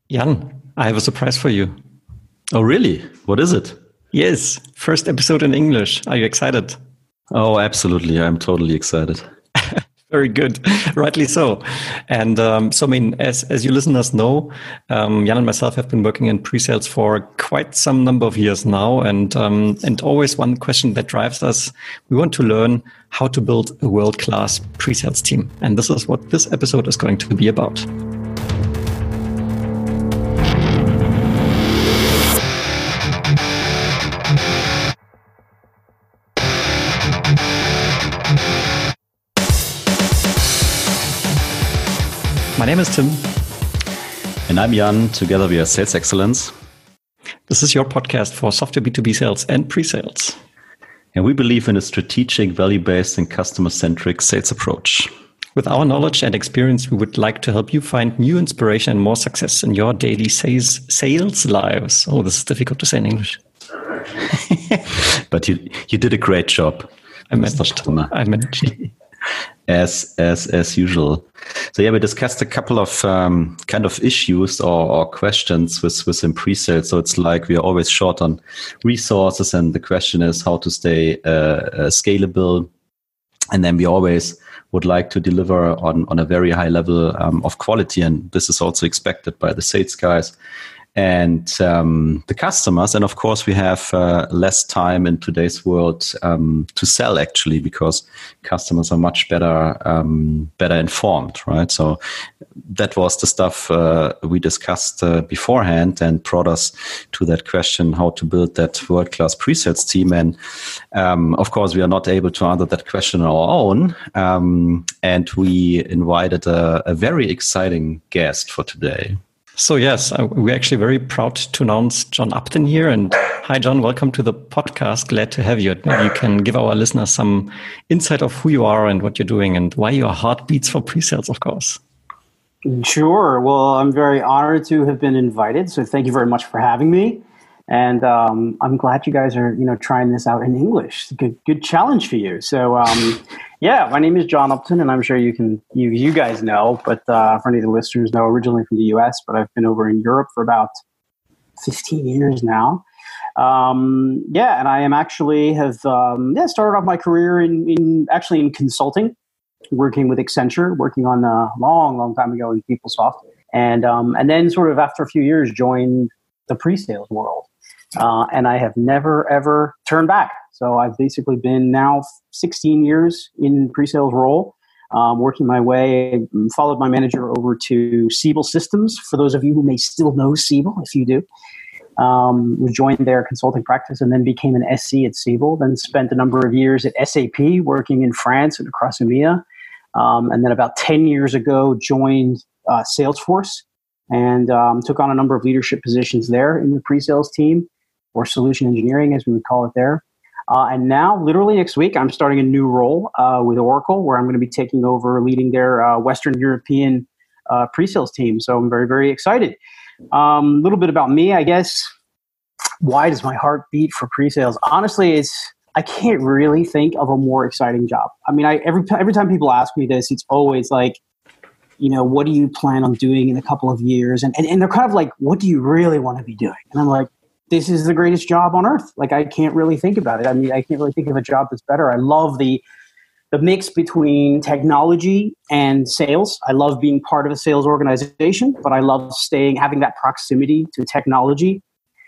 Jan, I have a surprise for you. Oh, really? What is it? Yes, first episode in English. Are you excited? Oh, absolutely. I'm totally excited. Very good. Rightly so. And as you listeners know, Jan and myself have been working in pre-sales for quite some number of years now. And always one question that drives us, we want to learn how to build a world-class pre-sales team. And this is what this episode is going to be about. My name is Tim. And I'm Jan. Together we are Sales Excellence. This is your podcast for software B2B sales and pre-sales. And we believe in a strategic, value-based and customer-centric sales approach. With our knowledge and experience, we would like to help you find new inspiration and more success in your daily sales lives. Oh, this is difficult to say in English. But you did a great job. I managed. As usual. So yeah, we discussed a couple of kind of issues or questions within pre-sales. So it's like we are always short on resources, and the question is how to stay scalable. And then we always would like to deliver on a very high level of quality, and this is also expected by the sales guys and the customers. And of course, we have less time in today's world to sell, actually, because customers are much better informed, right? So that was the stuff we discussed beforehand and brought us to that question, how to build that world-class pre-sales team. And of course, we are not able to answer that question on our own. And we invited a very exciting guest for today. So yes, we're actually very proud to announce John Upton here. And hi, John, welcome to the podcast. Glad to have you. Maybe you can give our listeners some insight of who you are and what you're doing and why your heart beats for pre-sales, of course. Sure. Well, I'm very honored to have been invited. So thank you very much for having me. And I'm glad you guys are, trying this out in English. Good challenge for you. So, yeah, my name is John Upton, and I'm sure you guys know, but for any of the listeners know, originally from the U.S., but I've been over in Europe for about 15 years now. And I am actually started off my career in consulting, working with Accenture, working on a long time ago in PeopleSoft, and then sort of after a few years joined the pre-sales world. And I have never, ever turned back. So I've basically been now 16 years in pre-sales role, working my way, followed my manager over to Siebel Systems. For those of you who may still know Siebel, if you do, we joined their consulting practice and then became an SC at Siebel, then spent a number of years at SAP working in France and across EMEA. And then about 10 years ago, joined Salesforce and took on a number of leadership positions there in the pre-sales team, or solution engineering, as we would call it there. And now, literally next week, I'm starting a new role with Oracle, where I'm going to be taking over leading their Western European pre-sales team. So I'm very, very excited. A little bit about me, I guess. Why does my heart beat for pre-sales? Honestly, I can't really think of a more exciting job. I mean, every time people ask me this, it's always like, what do you plan on doing in a couple of years? And they're kind of like, what do you really want to be doing? And I'm like, this is the greatest job on earth. Like, I can't really think about it. I mean, I can't really think of a job that's better. I love the mix between technology and sales. I love being part of a sales organization, but I love having that proximity to technology.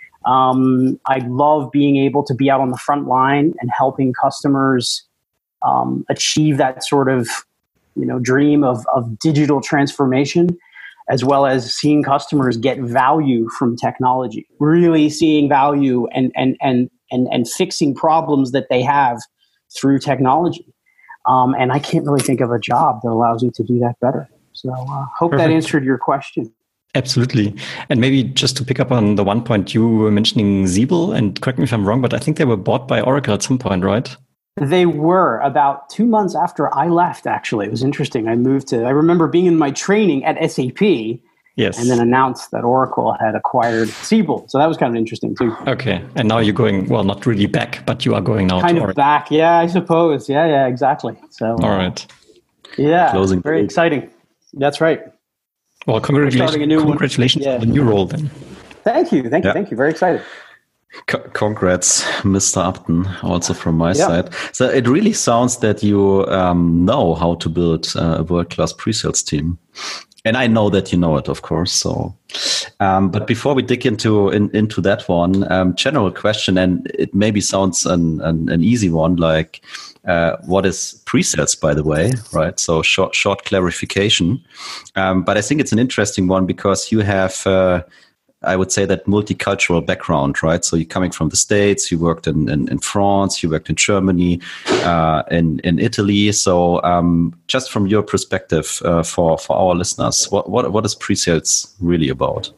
I love being able to be out on the front line and helping customers achieve that sort of dream of digital transformation, as well as seeing customers get value from technology, really seeing value and fixing problems that they have through technology. And I can't really think of a job that allows you to do that better. So hope Perfect. That answered your question. Absolutely. And maybe just to pick up on the one point you were mentioning, Siebel, and correct me if I'm wrong, but I think they were bought by Oracle at some point, right? They were about 2 months after I left, actually. It was interesting. I remember being in my training at SAP, yes, and then announced that Oracle had acquired Siebel. So that was kind of interesting, too. Okay. And now you're going, well, not really back, but you are going now kind to of Oracle. back. Yeah, I suppose. Yeah, exactly. So, all right. Yeah, Closing very date. exciting. That's right. Well, congratulations on the new role then. Thank you. Very excited. Congrats, Mr. Upton, also from my side. So it really sounds that you know how to build a world-class pre-sales team. And I know that you know it, of course. So, but before we dig into that one, general question, and it maybe sounds an easy one, like what is pre-sales, by the way, right? So short clarification. But I think it's an interesting one because you have, I would say, that multicultural background, right? So you're coming from the States, you worked in France, you worked in Germany, in Italy. So just from your perspective, for our listeners, what is pre-sales really about?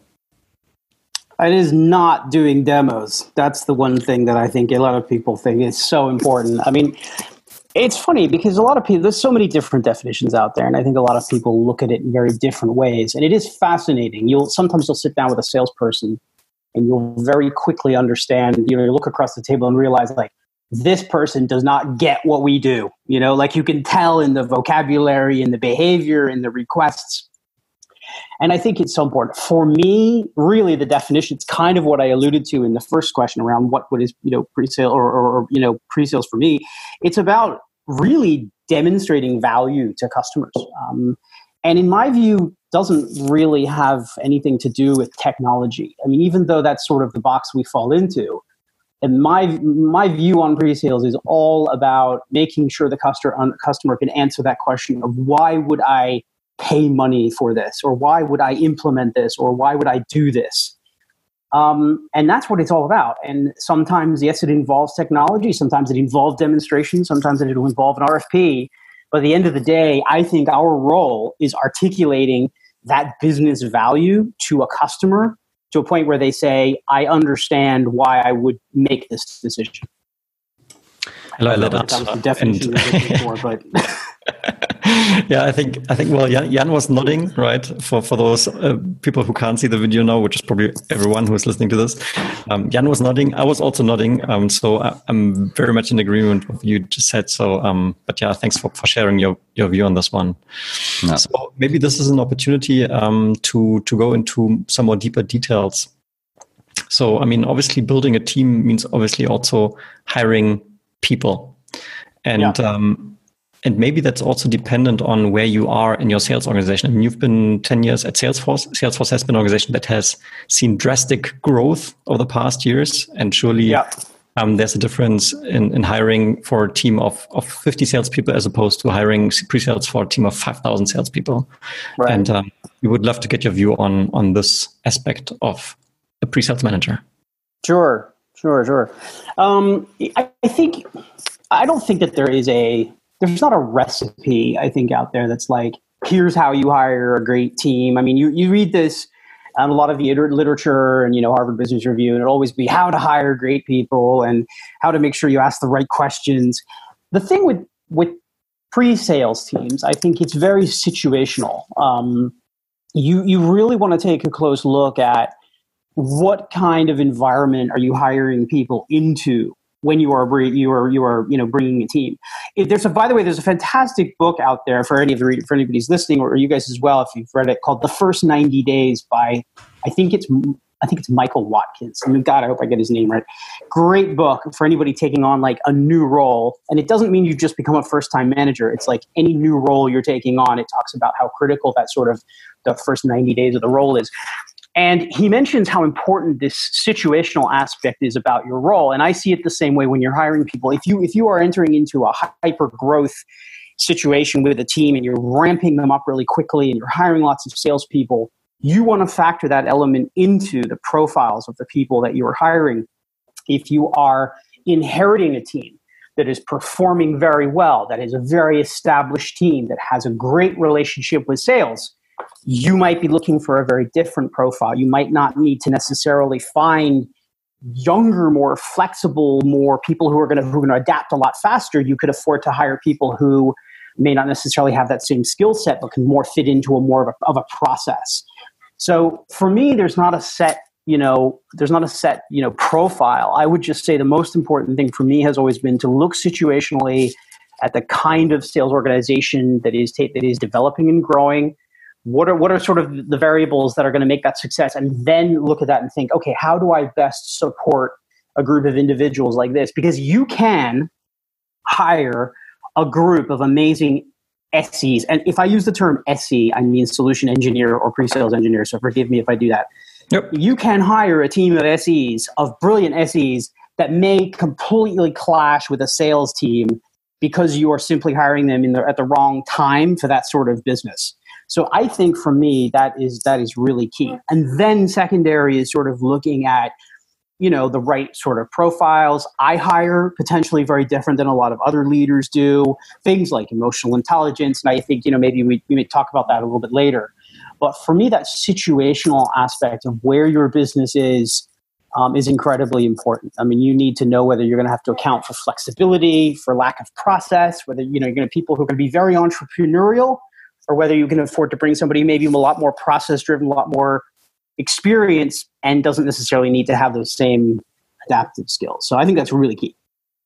It is not doing demos. That's the one thing that I think a lot of people think is so important. I mean, it's funny because a lot of people, there's so many different definitions out there, and I think a lot of people look at it in very different ways. And it is fascinating. Sometimes you'll sit down with a salesperson and you'll very quickly understand, you look across the table and realize, like, this person does not get what we do. Like, you can tell in the vocabulary, in the behavior, in the requests. And I think it's so important. For me, really, the definition, it's kind of what I alluded to in the first question around what is, pre-sale or pre-sales for me. It's about really demonstrating value to customers. And in my view, doesn't really have anything to do with technology. I mean, even though that's sort of the box we fall into, and my view on pre-sales is all about making sure the customer can answer that question of why would I pay money for this, or why would I implement this, or why would I do this? And that's what it's all about. And sometimes, yes, it involves technology. Sometimes it involves demonstration. Sometimes it will involve an RFP. But at the end of the day, I think our role is articulating that business value to a customer to a point where they say, I understand why I would make this decision. I love that. That was the definition you're looking for, but... Yeah, I think. Well, Jan was nodding, right? For those people who can't see the video now, which is probably everyone who is listening to this. Jan was nodding. I was also nodding. So I'm very much in agreement with what you just said. So, but yeah, thanks for sharing your view on this one. Yeah. So maybe this is an opportunity to go into some more deeper details. So, I mean, obviously, building a team means obviously also hiring people, and maybe that's also dependent on where you are in your sales organization. I mean, you've been 10 years at Salesforce. Salesforce has been an organization that has seen drastic growth over the past years. And surely there's a difference in hiring for a team of 50 salespeople as opposed to hiring pre-sales for a team of 5,000 salespeople. Right. And we would love to get your view on this aspect of a pre-sales manager. Sure. I don't think that there's not a recipe, I think, out there that's like, here's how you hire a great team. I mean, you read this a lot of the literature and, Harvard Business Review, and it'll always be how to hire great people and how to make sure you ask the right questions. The thing with pre-sales teams, I think it's very situational. You really want to take a close look at what kind of environment are you hiring people into when you are bringing a team. By the way, there's a fantastic book out there for anybody's listening, or you guys as well, if you've read it, called The First 90 Days by I think it's Michael Watkins. I mean, God, I hope I get his name right. Great book for anybody taking on like a new role. And it doesn't mean you just become a first-time manager. It's like any new role you're taking on. It talks about how critical that sort of the first 90 days of the role is. And he mentions how important this situational aspect is about your role. And I see it the same way when you're hiring people. If you are entering into a hyper growth situation with a team and you're ramping them up really quickly and you're hiring lots of salespeople, you want to factor that element into the profiles of the people that you are hiring. If you are inheriting a team that is performing very well, that is a very established team, that has a great relationship with sales, you might be looking for a very different profile. You might not need to necessarily find younger, more flexible, more people who are going to adapt a lot faster. You could afford to hire people who may not necessarily have that same skill set, but can more fit into a more of a process. So for me, there's not a set profile. I would just say the most important thing for me has always been to look situationally at the kind of sales organization that is developing and growing. What are sort of the variables that are going to make that success? And then look at that and think, okay, how do I best support a group of individuals like this? Because you can hire a group of amazing SEs. And if I use the term SE, I mean solution engineer or pre-sales engineer. So forgive me if I do that. Yep. You can hire a team of SEs, of brilliant SEs, that may completely clash with a sales team because you are simply hiring them at the wrong time for that sort of business. So I think for me, that is really key. And then secondary is sort of looking at, the right sort of profiles. I hire potentially very different than a lot of other leaders do. Things like emotional intelligence. And I think, maybe we may talk about that a little bit later. But for me, that situational aspect of where your business is incredibly important. I mean, you need to know whether you're going to have to account for flexibility, for lack of process, whether, you're going to have people who are going to be very entrepreneurial, or whether you can afford to bring somebody maybe a lot more process-driven, a lot more experience, and doesn't necessarily need to have those same adaptive skills. So I think that's really key.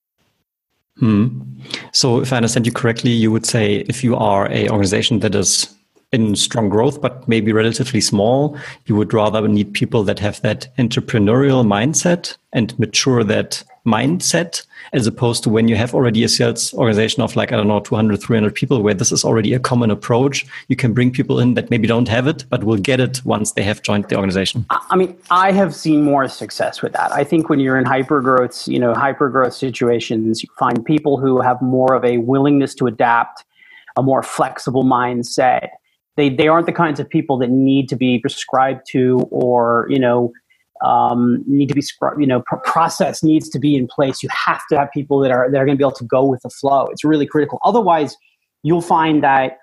So if I understand you correctly, you would say if you are an organization that is in strong growth, but maybe relatively small, you would rather need people that have that entrepreneurial mindset and mature that mindset, as opposed to when you have already a sales organization of 200, 300 people, where this is already a common approach. You can bring people in that maybe don't have it, but will get it once they have joined the organization. I mean, I have seen more success with that. I think when you're in hypergrowth situations, you find people who have more of a willingness to adapt, a more flexible mindset. They aren't the kinds of people that need to be prescribed to, or need to be process needs to be in place. You have to have people that are going to be able to go with the flow. It's really critical. Otherwise, you'll find that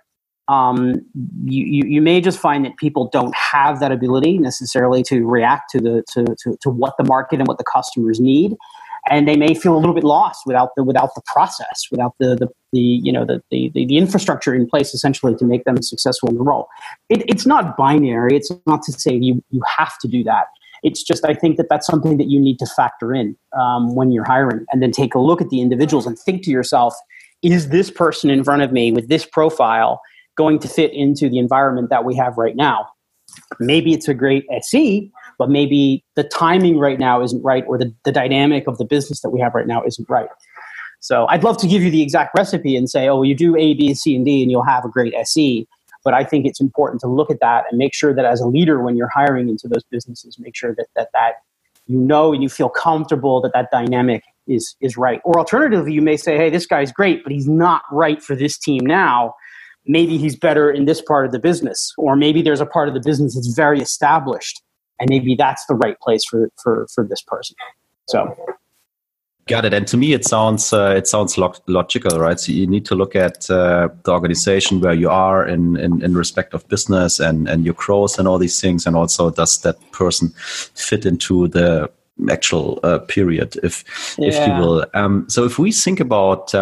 you may just find that people don't have that ability necessarily to react to what the market and what the customers need. And they may feel a little bit lost without the process, without the infrastructure in place, essentially, to make them successful in the role. It's not binary. It's not to say you have to do that. It's just, I think that's something that you need to factor in when you're hiring, and then take a look at the individuals and think to yourself, is this person in front of me with this profile going to fit into the environment that we have right now? Maybe it's a great SE, but maybe the timing right now isn't right, or the dynamic of the business that we have right now isn't right. So I'd love to give you the exact recipe and say, you do A, B, C, and D, and you'll have a great SE. But I think it's important to look at that and make sure that as a leader, when you're hiring into those businesses, make sure that and you feel comfortable that dynamic is right. Or alternatively, you may say, hey, this guy's great, but he's not right for this team now. Maybe he's better in this part of the business, or maybe there's a part of the business that's very established, and maybe that's the right place for this person. So, got it. And to me, it sounds logical, right? So you need to look at the organization where you are in respect of business and your growth and all these things, and also does that person fit into the actual period, if you will. So if we think about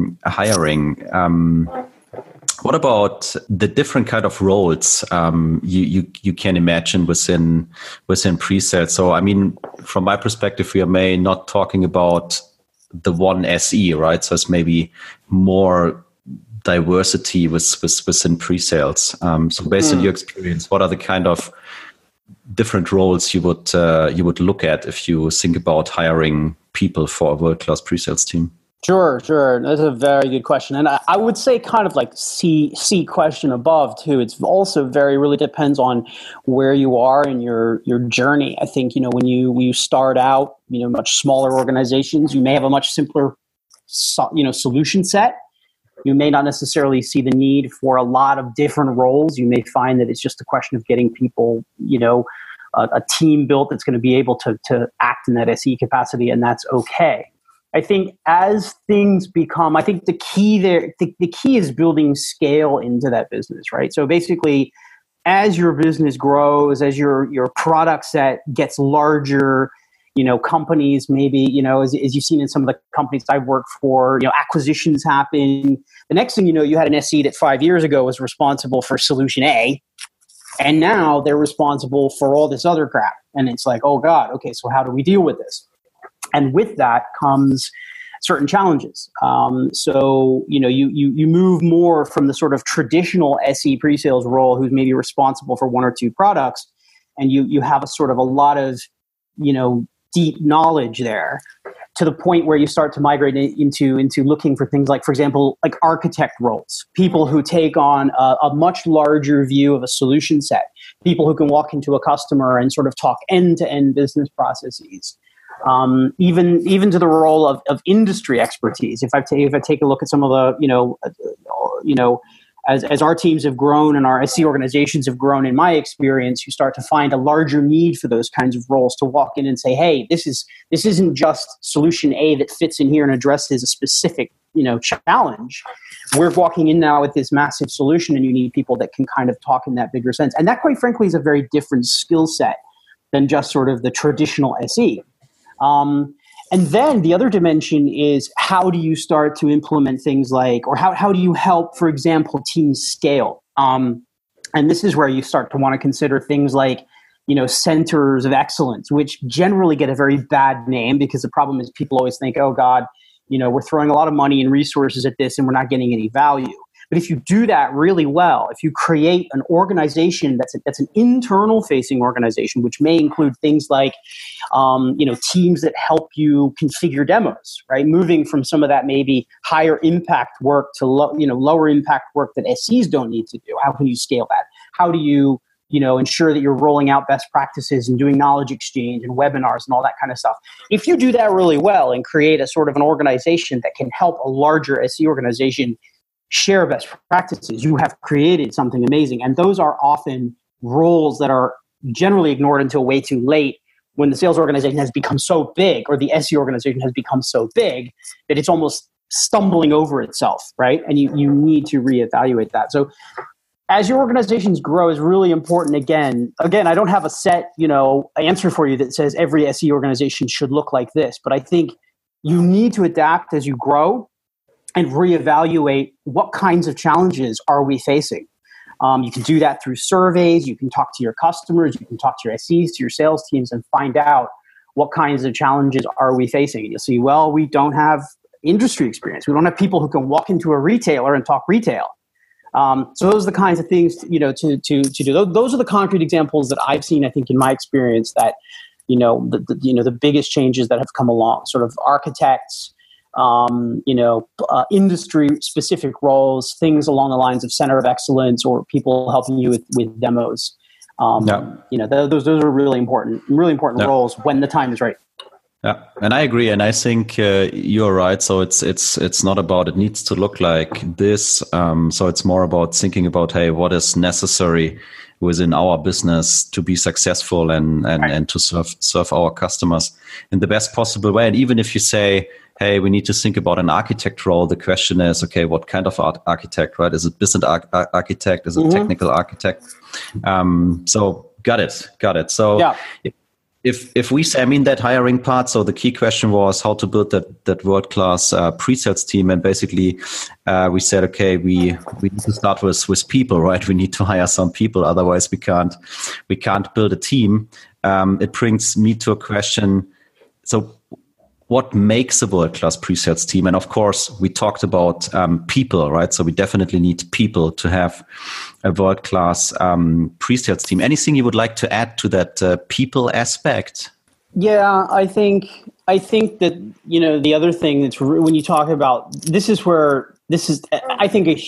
hiring. What about the different kind of roles you can imagine within pre-sales? So, I mean, from my perspective, we are may not talking about the one SE, right? So it's maybe more diversity within pre-sales. So, based on your experience, what are the kind of different roles you would look at if you think about hiring people for a world-class pre-sales team? Sure. That's a very good question. And I would say kind of like C question above too. It's also really depends on where you are in your journey. I think, when you start out, much smaller organizations, you may have a much simpler, solution set. You may not necessarily see the need for a lot of different roles. You may find that it's just a question of getting people, a team built that's going to be able to act in that SE capacity, and that's okay. I think as things become, I think the key there, the key is building scale into that business, right? So basically, as your business grows, as your product set gets larger, companies maybe, as you've seen in some of the companies I've worked for, acquisitions happen. The next thing you had an SE that 5 years ago was responsible for solution A, and now they're responsible for all this other crap. And it's like, oh God, okay, so how do we deal with this? And with that comes certain challenges. So, you move more from the sort of traditional SE pre-sales role who's maybe responsible for one or two products, and you have a lot of, deep knowledge there, to the point where you start to migrate into looking for things like, for example, like architect roles, people who take on a much larger view of a solution set, people who can walk into a customer and sort of talk end-to-end business processes, even to the role of industry expertise. If I take a look at some of the, as our teams have grown and our SE organizations have grown, in my experience, you start to find a larger need for those kinds of roles to walk in and say, hey, this isn't just solution A that fits in here and addresses a specific, challenge. We're walking in now with this massive solution, and you need people that can kind of talk in that bigger sense. And that, quite frankly, is a very different skill set than just sort of the traditional SE. And then the other dimension is, how do you start to implement things like, or how do you help, for example, teams scale? And this is where you start to want to consider things like, centers of excellence, which generally get a very bad name, because the problem is people always think, oh God, we're throwing a lot of money and resources at this and we're not getting any value. But if you do that really well, if you create an organization that's an internal facing organization, which may include things like, teams that help you configure demos, right? Moving from some of that maybe higher impact work to lower impact work that SEs don't need to do. How can you scale that? How do you, ensure that you're rolling out best practices and doing knowledge exchange and webinars and all that kind of stuff? If you do that really well and create a sort of an organization that can help a larger SE organization share best practices, you have created something amazing. And those are often roles that are generally ignored until way too late, when the sales organization has become so big, or the SE organization has become so big, that it's almost stumbling over itself, right? And you need to reevaluate that. So as your organizations grow is really important. Again, I don't have a set, answer for you that says every SE organization should look like this, but I think you need to adapt as you grow and reevaluate what kinds of challenges are we facing. You can do that through surveys. You can talk to your customers. You can talk to your SEs, to your sales teams, and find out what kinds of challenges are we facing. And you'll see, well, we don't have industry experience. We don't have people who can walk into a retailer and talk retail. So those are the kinds of things, to do. Those are the concrete examples that I've seen, I think, in my experience, that, the biggest changes that have come along, sort of architects, industry specific roles, things along the lines of center of excellence, or people helping you with demos. Those are really important roles when the time is right. Yeah, and I agree, and I think you're right. So it's not about it needs to look like this. So it's more about thinking about, hey, what is necessary within our business to be successful and to serve our customers in the best possible way. And even if you say, hey, we need to think about an architect role, the question is, okay, what kind of architect, right? Is it business architect? Is it technical architect? So got it. So yeah. If we say, that hiring part, so the key question was how to build that world-class pre-sales team. And basically we said, okay, we need to start with people, right? We need to hire some people. Otherwise we can't build a team. It brings me to a question. So what makes a world-class pre-sales team? And of course, we talked about people, right? So we definitely need people to have a world-class pre-sales team. Anything you would like to add to that people aspect? Yeah, I think that, the other thing that's when you talk about, this is, I think, a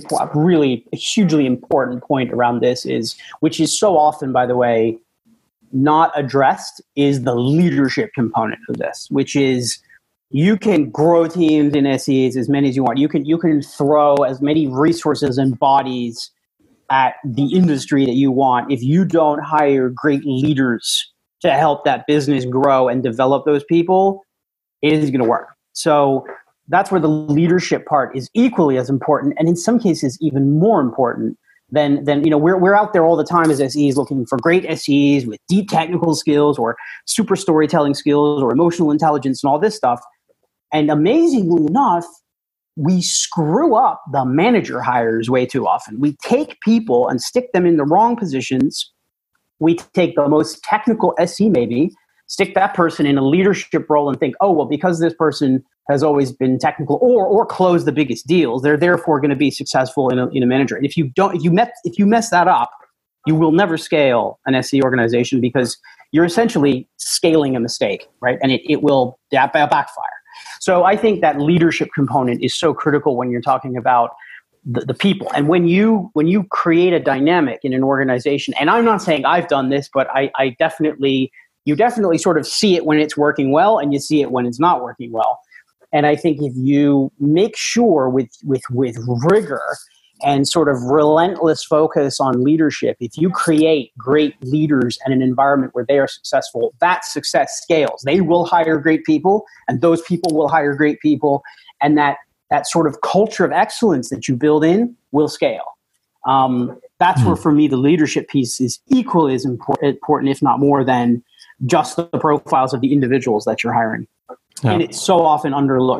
hugely important point around this is, which is so often, by the way, not addressed, is the leadership component of this, which is, you can grow teams in SEs as many as you want. You can throw as many resources and bodies at the industry that you want. If you don't hire great leaders to help that business grow and develop those people, it isn't going to work. So that's where the leadership part is equally as important, and in some cases even more important than we're out there all the time as SEs looking for great SEs with deep technical skills or super storytelling skills or emotional intelligence and all this stuff. And amazingly enough, we screw up the manager hires way too often. We take people and stick them in the wrong positions. We take the most technical SE maybe, stick that person in a leadership role and think, oh, well, because this person has always been technical or close the biggest deals. They're therefore going to be successful in a manager. And if you mess that up, you will never scale an SE organization because you're essentially scaling a mistake, right? And it will backfire. So I think that leadership component is so critical when you're talking about the people. And when you create a dynamic in an organization, and I'm not saying I've done this, but you definitely sort of see it when it's working well, and you see it when it's not working well. And I think if you make sure with rigor and sort of relentless focus on leadership, if you create great leaders and an environment where they are successful, that success scales. They will hire great people, and those people will hire great people, and that sort of culture of excellence that you build in will scale. That's where, for me, the leadership piece is equally as important, if not more, than just the profiles of the individuals that you're hiring. Yeah. And it's so often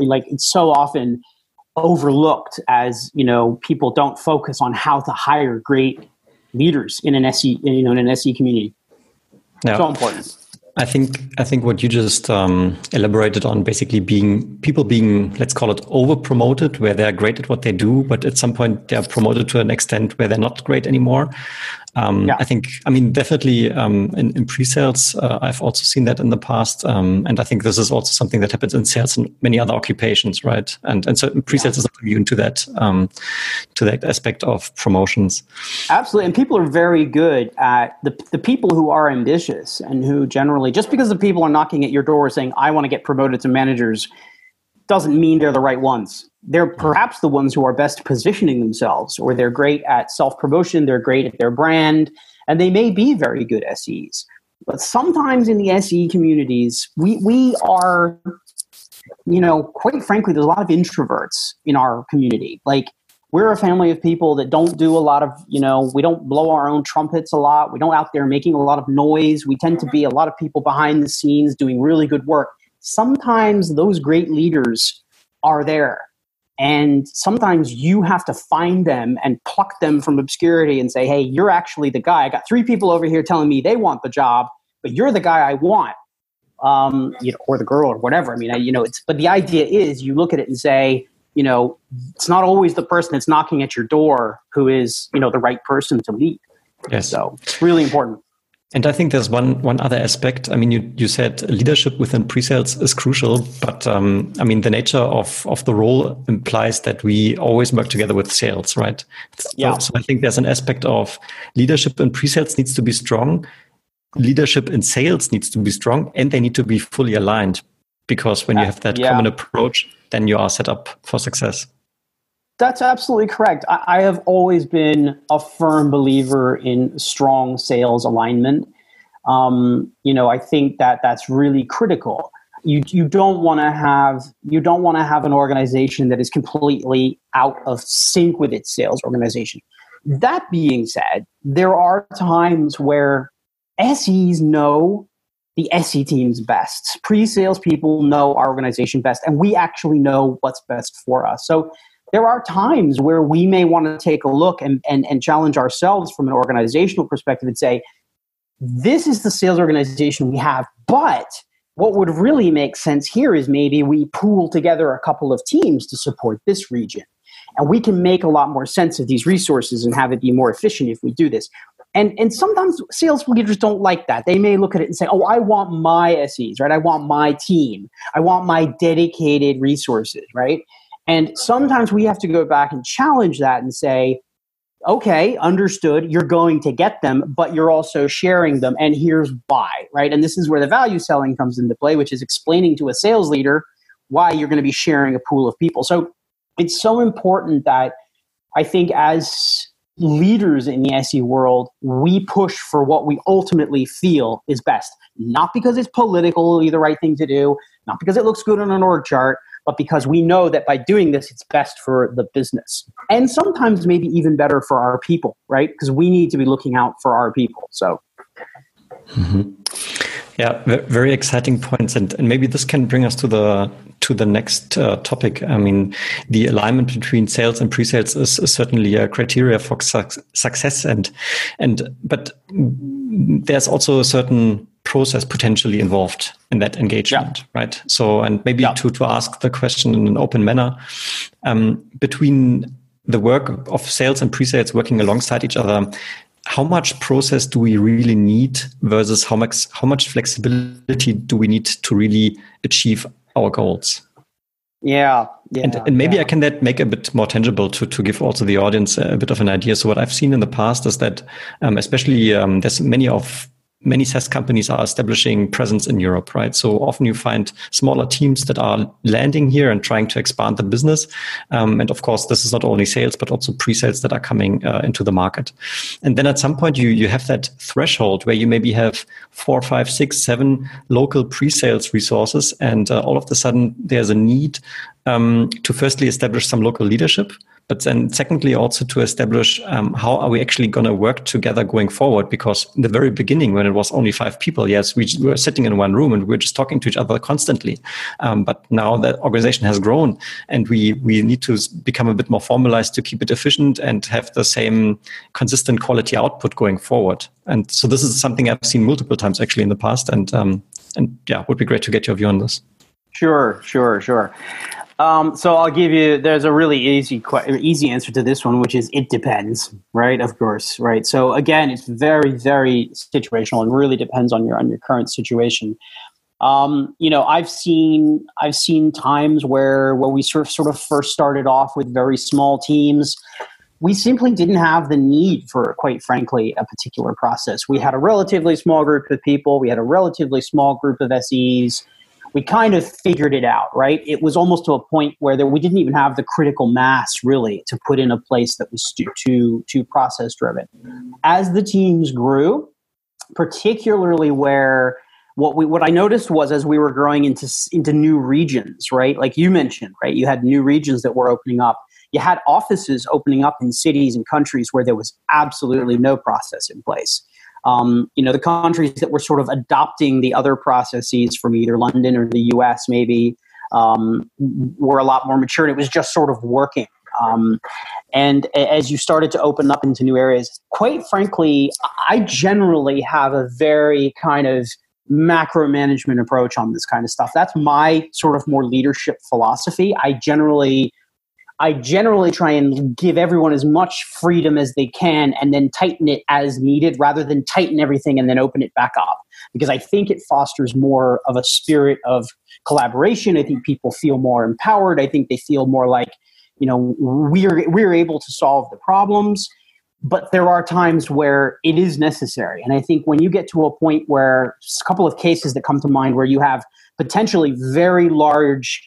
overlooked as, people don't focus on how to hire great leaders in an SE, in an SE community. Yeah. So important. I think what you just elaborated on, basically people being, let's call it, over promoted, where they're great at what they do, but at some point they're promoted to an extent where they're not great anymore. Definitely in pre-sales, I've also seen that in the past. And I think this is also something that happens in sales and many other occupations, right? And so pre-sales is not immune to that aspect of promotions. Absolutely. And people are very good at the people who are ambitious and who generally, just because the people are knocking at your door saying, I want to get promoted to managers, doesn't mean they're the right ones. They're perhaps the ones who are best positioning themselves, or they're great at self-promotion, they're great at their brand, and they may be very good SEs. But sometimes in the SE communities, we are, quite frankly, there's a lot of introverts in our community. Like, we're a family of people that don't do a lot of, we don't blow our own trumpets a lot. We don't out there making a lot of noise. We tend to be a lot of people behind the scenes doing really good work. Sometimes those great leaders are there. And sometimes you have to find them and pluck them from obscurity and say, hey, you're actually the guy. I got 3 people over here telling me they want the job, but you're the guy I want, or the girl or whatever. But the idea is you look at it and say, it's not always the person that's knocking at your door who is, the right person to lead. Yes. So it's really important. And I think there's one other aspect. You said leadership within pre-sales is crucial, but the nature of the role implies that we always work together with sales, right? Yeah. So I think there's an aspect of leadership in pre-sales needs to be strong. Leadership in sales needs to be strong, and they need to be fully aligned, because when you have that common approach, then you are set up for success. That's absolutely correct. I have always been a firm believer in strong sales alignment. I think that's really critical. You don't want to have an organization that is completely out of sync with its sales organization. That being said, there are times where SEs know the SE team's best. Pre-sales people know our organization best, and we actually know what's best for us. So there are times where we may want to take a look and challenge ourselves from an organizational perspective and say, this is the sales organization we have, but what would really make sense here is maybe we pool together a couple of teams to support this region. And we can make a lot more sense of these resources and have it be more efficient if we do this. And sometimes sales leaders don't like that. They may look at it and say, oh, I want my SEs, right? I want my team. I want my dedicated resources, right? And sometimes we have to go back and challenge that and say, okay, understood, you're going to get them, but you're also sharing them, and here's why, right? And this is where the value selling comes into play, which is explaining to a sales leader why you're going to be sharing a pool of people. So it's so important that I think as leaders in the SE world, we push for what we ultimately feel is best, not because it's politically the right thing to do, not because it looks good on an org chart, but because we know that by doing this, it's best for the business. And sometimes maybe even better for our people, right? Because we need to be looking out for our people. So, Yeah, very exciting points. And maybe this can bring us to the next topic. The alignment between sales and pre-sales is certainly a criteria for success. But there's also a certain process potentially involved in that engagement, right? So, and maybe to ask the question in an open manner, between the work of sales and pre-sales working alongside each other, how much process do we really need versus how much flexibility do we need to really achieve our goals? And maybe I can make a bit more tangible to give also the audience a bit of an idea. So what I've seen in the past is that especially there's many SaaS companies are establishing presence in Europe, right? So often you find smaller teams that are landing here and trying to expand the business. And of course, this is not only sales, but also pre-sales that are coming into the market. And then at some point, you have that threshold where you maybe have 4, 5, 6, 7 local pre-sales resources. And all of a sudden, there's a need to firstly establish some local leadership, but then secondly, also to establish how are we actually going to work together going forward? Because in the very beginning, when it was only 5 people, yes, we were sitting in one room and we were just talking to each other constantly. But now that organization has grown and we need to become a bit more formalized to keep it efficient and have the same consistent quality output going forward. And so this is something I've seen multiple times actually in the past. And would be great to get your view on this. Sure. So I'll give you, there's a really easy answer to this one, which is it depends, right? Of course, right? So again, it's very, very situational and really depends on your current situation. I've seen times where we sort of first started off with very small teams. We simply didn't have the need for, quite frankly, a particular process. We had a relatively small group of people. We had a relatively small group of SEs. We kind of figured it out, right? It was almost to a point where we didn't even have the critical mass, really, to put in a place that was too process driven. As the teams grew, particularly where what I noticed was as we were growing into new regions, right? Like you mentioned, right? You had new regions that were opening up. You had offices opening up in cities and countries where there was absolutely no process in place. The countries that were sort of adopting the other processes from either London or the US maybe were a lot more mature, and it was just sort of working. And as you started to open up into new areas, quite frankly, I generally have a very kind of macro management approach on this kind of stuff. That's my sort of more leadership philosophy. I generally try and give everyone as much freedom as they can and then tighten it as needed rather than tighten everything and then open it back up. Because I think it fosters more of a spirit of collaboration. I think people feel more empowered. I think they feel more like, we're able to solve the problems. But there are times where it is necessary. And I think when you get to a point where a couple of cases that come to mind where you have potentially very large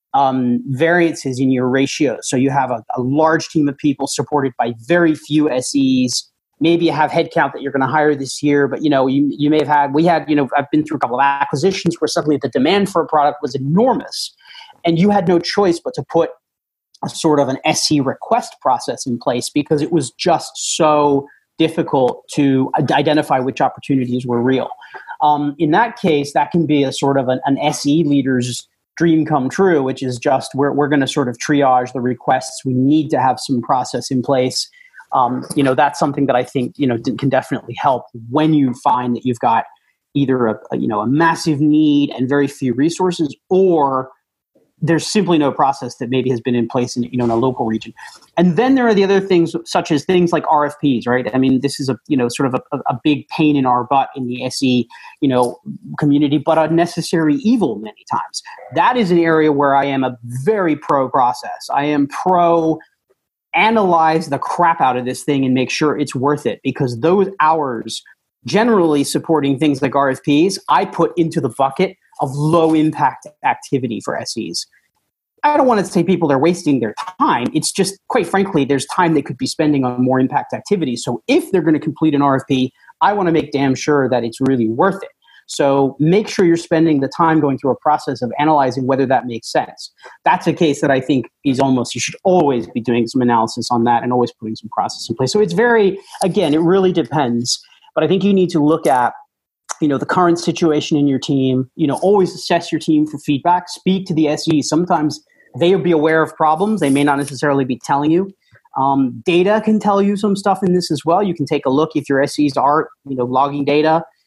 variances in your ratio. So you have a large team of people supported by very few SEs. Maybe you have headcount that you're going to hire this year, but you may have had. I've been through a couple of acquisitions where suddenly the demand for a product was enormous, and you had no choice but to put a sort of an SE request process in place because it was just so difficult to identify which opportunities were real. In that case, that can be a sort of an SE leader's dream come true, which is just we're going to sort of triage the requests. We need to have some process in place. That's something that I think can definitely help when you find that you've got either a massive need and very few resources, or there's simply no process that maybe has been in place in a local region. And then there are the other things, such as things like RFPs, right? I mean, this is sort of a big pain in our butt in the SE, community, but a necessary evil many times. That is an area where I am a very pro process. I am pro analyze the crap out of this thing and make sure it's worth it, because those hours generally supporting things like RFPs, I put into the bucket of low impact activity for SEs. I don't want to say people are wasting their time. It's just, quite frankly, there's time they could be spending on more impact activities. So if they're going to complete an RFP, I want to make damn sure that it's really worth it. So make sure you're spending the time going through a process of analyzing whether that makes sense. That's a case that I think is you should always be doing some analysis on that and always putting some process in place. So it's it really depends. But I think you need to look at the current situation in your team, always assess your team for feedback, speak to the SEs. Sometimes they'll be aware of problems. They may not necessarily be telling you. Data can tell you some stuff in this as well. You can take a look if your SEs are, logging data.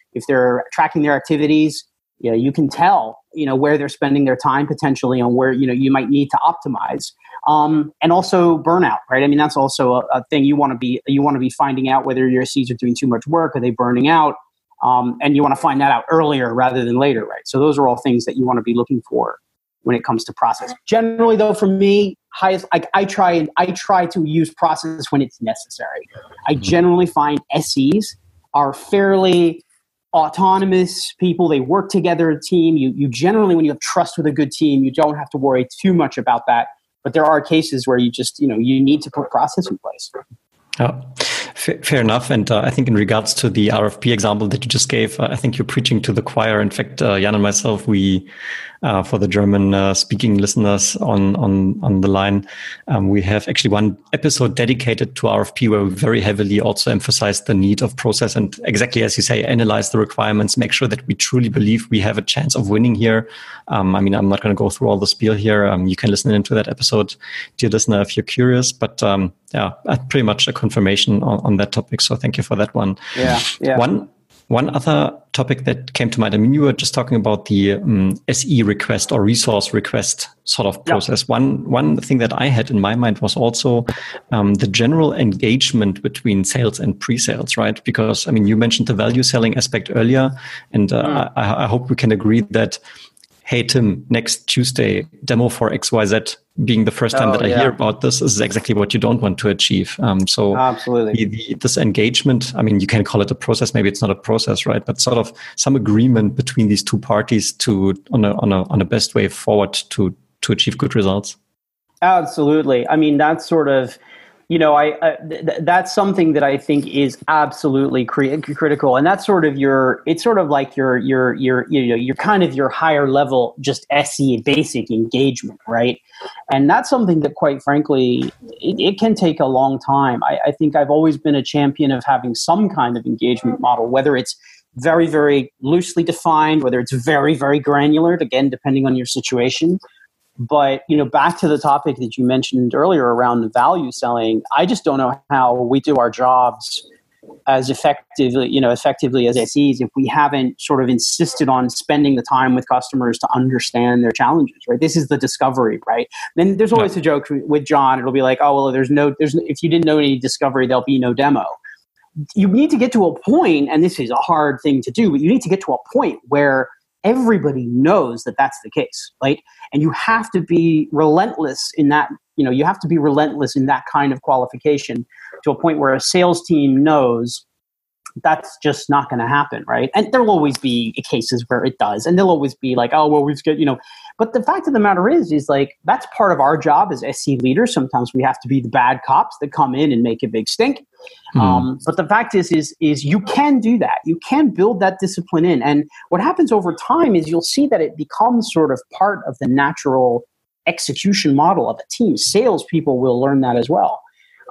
if they're tracking their activities, you can tell, where they're spending their time potentially and where, you might need to optimize. And also burnout, right? I mean, that's also a thing you want to be finding out whether your SEs are doing too much work, are they burning out? And you want to find that out earlier rather than later, right? So those are all things that you want to be looking for when it comes to process. Generally, though, for me, I try to use process when it's necessary. I generally find SEs are fairly autonomous people. They work together as a team. You generally, when you have trust with a good team, you don't have to worry too much about that. But there are cases where you just, you need to put process in place. Oh, fair enough. And I think in regards to the RFP example that you just gave, I think you're preaching to the choir. In fact, Jan and myself, we, for the German speaking listeners on the line, we have actually one episode dedicated to RFP where we very heavily also emphasize the need of process and exactly as you say, analyze the requirements, make sure that we truly believe we have a chance of winning here. I'm not going to go through all the spiel here. You can listen into that episode, dear listener, if you're curious. But pretty much a confirmation on that topic. So thank you for that one. Yeah. One other topic that came to mind, you were just talking about the SE request or resource request sort of process. Yeah. One thing that I had in my mind was also the general engagement between sales and pre-sales, right? Because, you mentioned the value selling aspect earlier, and I hope we can agree that, hey, Tim, next Tuesday, demo for XYZ being the first time that I hear about this is exactly what you don't want to achieve. So absolutely, this engagement, you can call it a process. Maybe it's not a process, right? But sort of some agreement between these two parties on a best way forward to achieve good results. Absolutely. That's sort of, that's something that I think is absolutely critical, and that's sort of it's sort of like your kind of your higher level, just SE basic engagement, right? And that's something that, quite frankly, it can take a long time. I think I've always been a champion of having some kind of engagement model, whether it's very, very loosely defined, whether it's very, very granular, again, depending on your situation. But, back to the topic that you mentioned earlier around the value selling, I just don't know how we do our jobs as effectively as SEs if we haven't sort of insisted on spending the time with customers to understand their challenges, right? This is the discovery, right? Then there's always a joke with John. It'll be like, oh, well, there's if you didn't know any discovery, there'll be no demo. You need to get to a point, and this is a hard thing to do, but you need to get to a point where everybody knows that that's the case, right? And you have to be relentless in that, you have to be relentless in that kind of qualification to a point where a sales team knows that's just not going to happen, right? And there'll always be cases where it does, and there'll always be like, oh, well, we've got, but the fact of the matter is like, that's part of our job as SC leaders. Sometimes we have to be the bad cops that come in and make a big stink. But the fact is you can do that. You can build that discipline in. And what happens over time is you'll see that it becomes sort of part of the natural execution model of a team. Salespeople will learn that as well.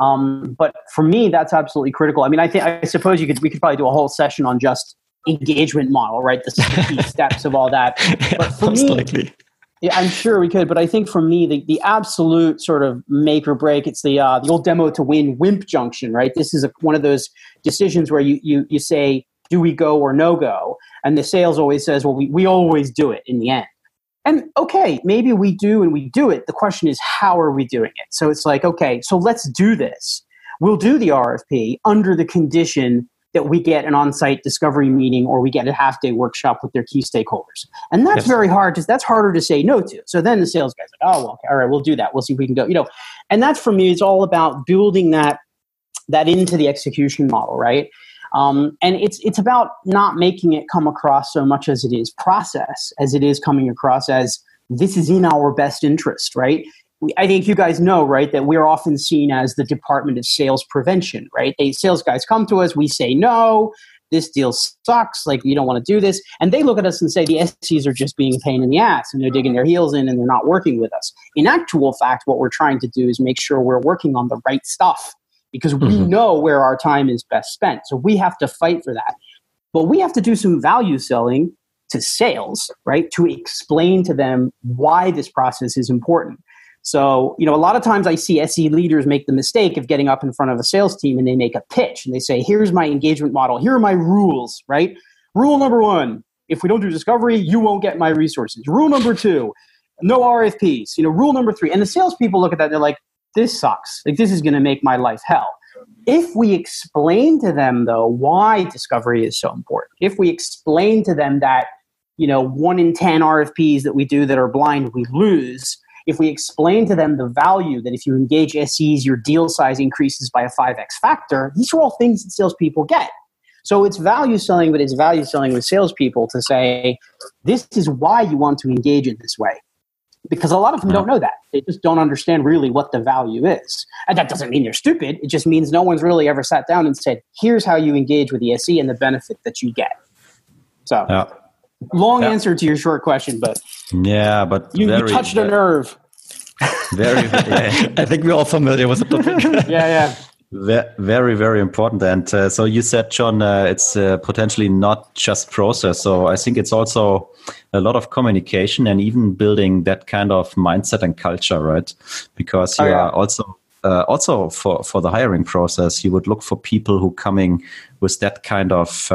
But for me, that's absolutely critical. I suppose we could probably do a whole session on just engagement model, right? The key steps of all that. But for me, likely. Yeah, I'm sure we could. But I think for me, the absolute sort of make or break, it's the old demo to win WIMP junction, right? This is one of those decisions where you say, do we go or no go? And the sales always says, well, we always do it in the end. And okay, maybe we do and we do it. The question is, how are we doing it? So it's like, okay, so let's do this. We'll do the RFP under the condition that we get an on-site discovery meeting or we get a half-day workshop with their key stakeholders. And that's very hard because that's harder to say no to. So then the sales guy's like, oh, well, okay, all right, we'll do that. We'll see if we can go. And that's, for me, it's all about building that into the execution model, right? And it's about not making it come across so much as it is process, as it is coming across as this is in our best interest, right? I think you guys know, right, that we're often seen as the Department of Sales Prevention, right? Sales guys come to us, we say, no, this deal sucks, like, you don't want to do this. And they look at us and say the SCs are just being a pain in the ass and they're digging their heels in and they're not working with us. In actual fact, what we're trying to do is make sure we're working on the right stuff because we know where our time is best spent. So we have to fight for that. But we have to do some value selling to sales, right, to explain to them why this process is important. So, a lot of times I see SE leaders make the mistake of getting up in front of a sales team and they make a pitch and they say, here's my engagement model. Here are my rules, right? Rule number 1, if we don't do discovery, you won't get my resources. Rule number 2, no RFPs. Rule number 3. And the salespeople look at that and they're like, this sucks. Like, this is going to make my life hell. If we explain to them, though, why discovery is so important, if we explain to them that, 1 in 10 RFPs that we do that are blind, we lose. If we explain to them the value that if you engage SEs, your deal size increases by a 5x factor, these are all things that salespeople get. So it's value selling, but it's value selling with salespeople to say, this is why you want to engage in this way. Because a lot of them don't know that. They just don't understand really what the value is. And that doesn't mean they're stupid. It just means no one's really ever sat down and said, here's how you engage with the SE and the benefit that you get. So long answer to your short question, but you touched a nerve. Very, I think we're all familiar with the topic. Yeah. Very, very important. And so you said, John, it's potentially not just process. So I think it's also a lot of communication and even building that kind of mindset and culture, right? Because you are also for the hiring process, you would look for people who coming with that kind of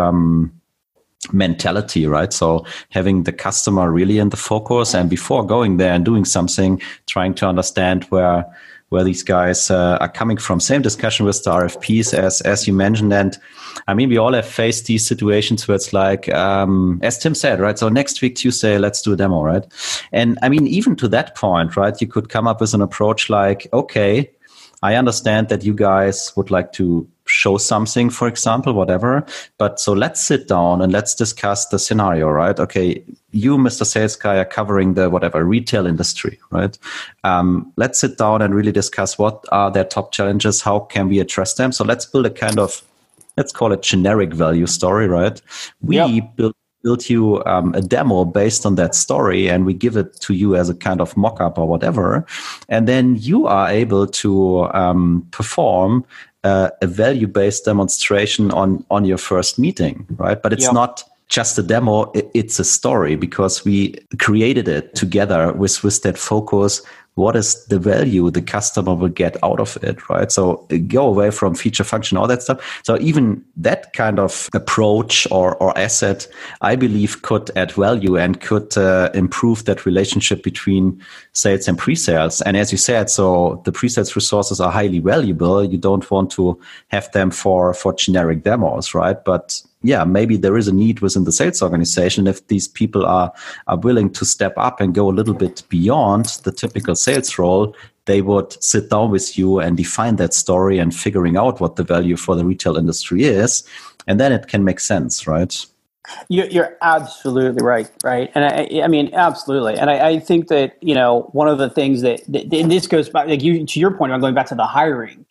mentality, right? So having the customer really in the focus, and before going there and doing something, trying to understand where these guys are coming from. Same discussion with the RFPs as you mentioned. And I mean, we all have faced these situations where it's like, as Tim said, right? So next week, Tuesday, let's do a demo, right? And I mean, even to that point, right? You could come up with an approach like, okay, I understand that you guys would like to show something, for example, whatever. But so let's sit down and let's discuss the scenario, right? Okay, you, Mr. Sales Guy, are covering the whatever retail industry, right? Let's sit down and really discuss what are their top challenges. How can we address them? So let's build a kind of, let's call it generic value story, right? We build you a demo based on that story, and we give it to you as a kind of mock-up or whatever. And then you are able to perform a value-based demonstration on your first meeting, right? But it's not just a demo, it's a story, because we created it together with that focus. What is the value the customer will get out of it, right? So go away from feature function, all that stuff. So even that kind of approach or asset, I believe, could add value and could improve that relationship between sales and pre-sales. And as you said, so the pre-sales resources are highly valuable. You don't want to have them for generic demos, right? But yeah, maybe there is a need within the sales organization. If these people are willing to step up and go a little bit beyond the typical sales role, they would sit down with you and define that story and figuring out what the value for the retail industry is. And then it can make sense, right? You're absolutely right. And I mean, absolutely. And I think that, one of the things that and this goes back, like to your point, I'm going back to the hiring.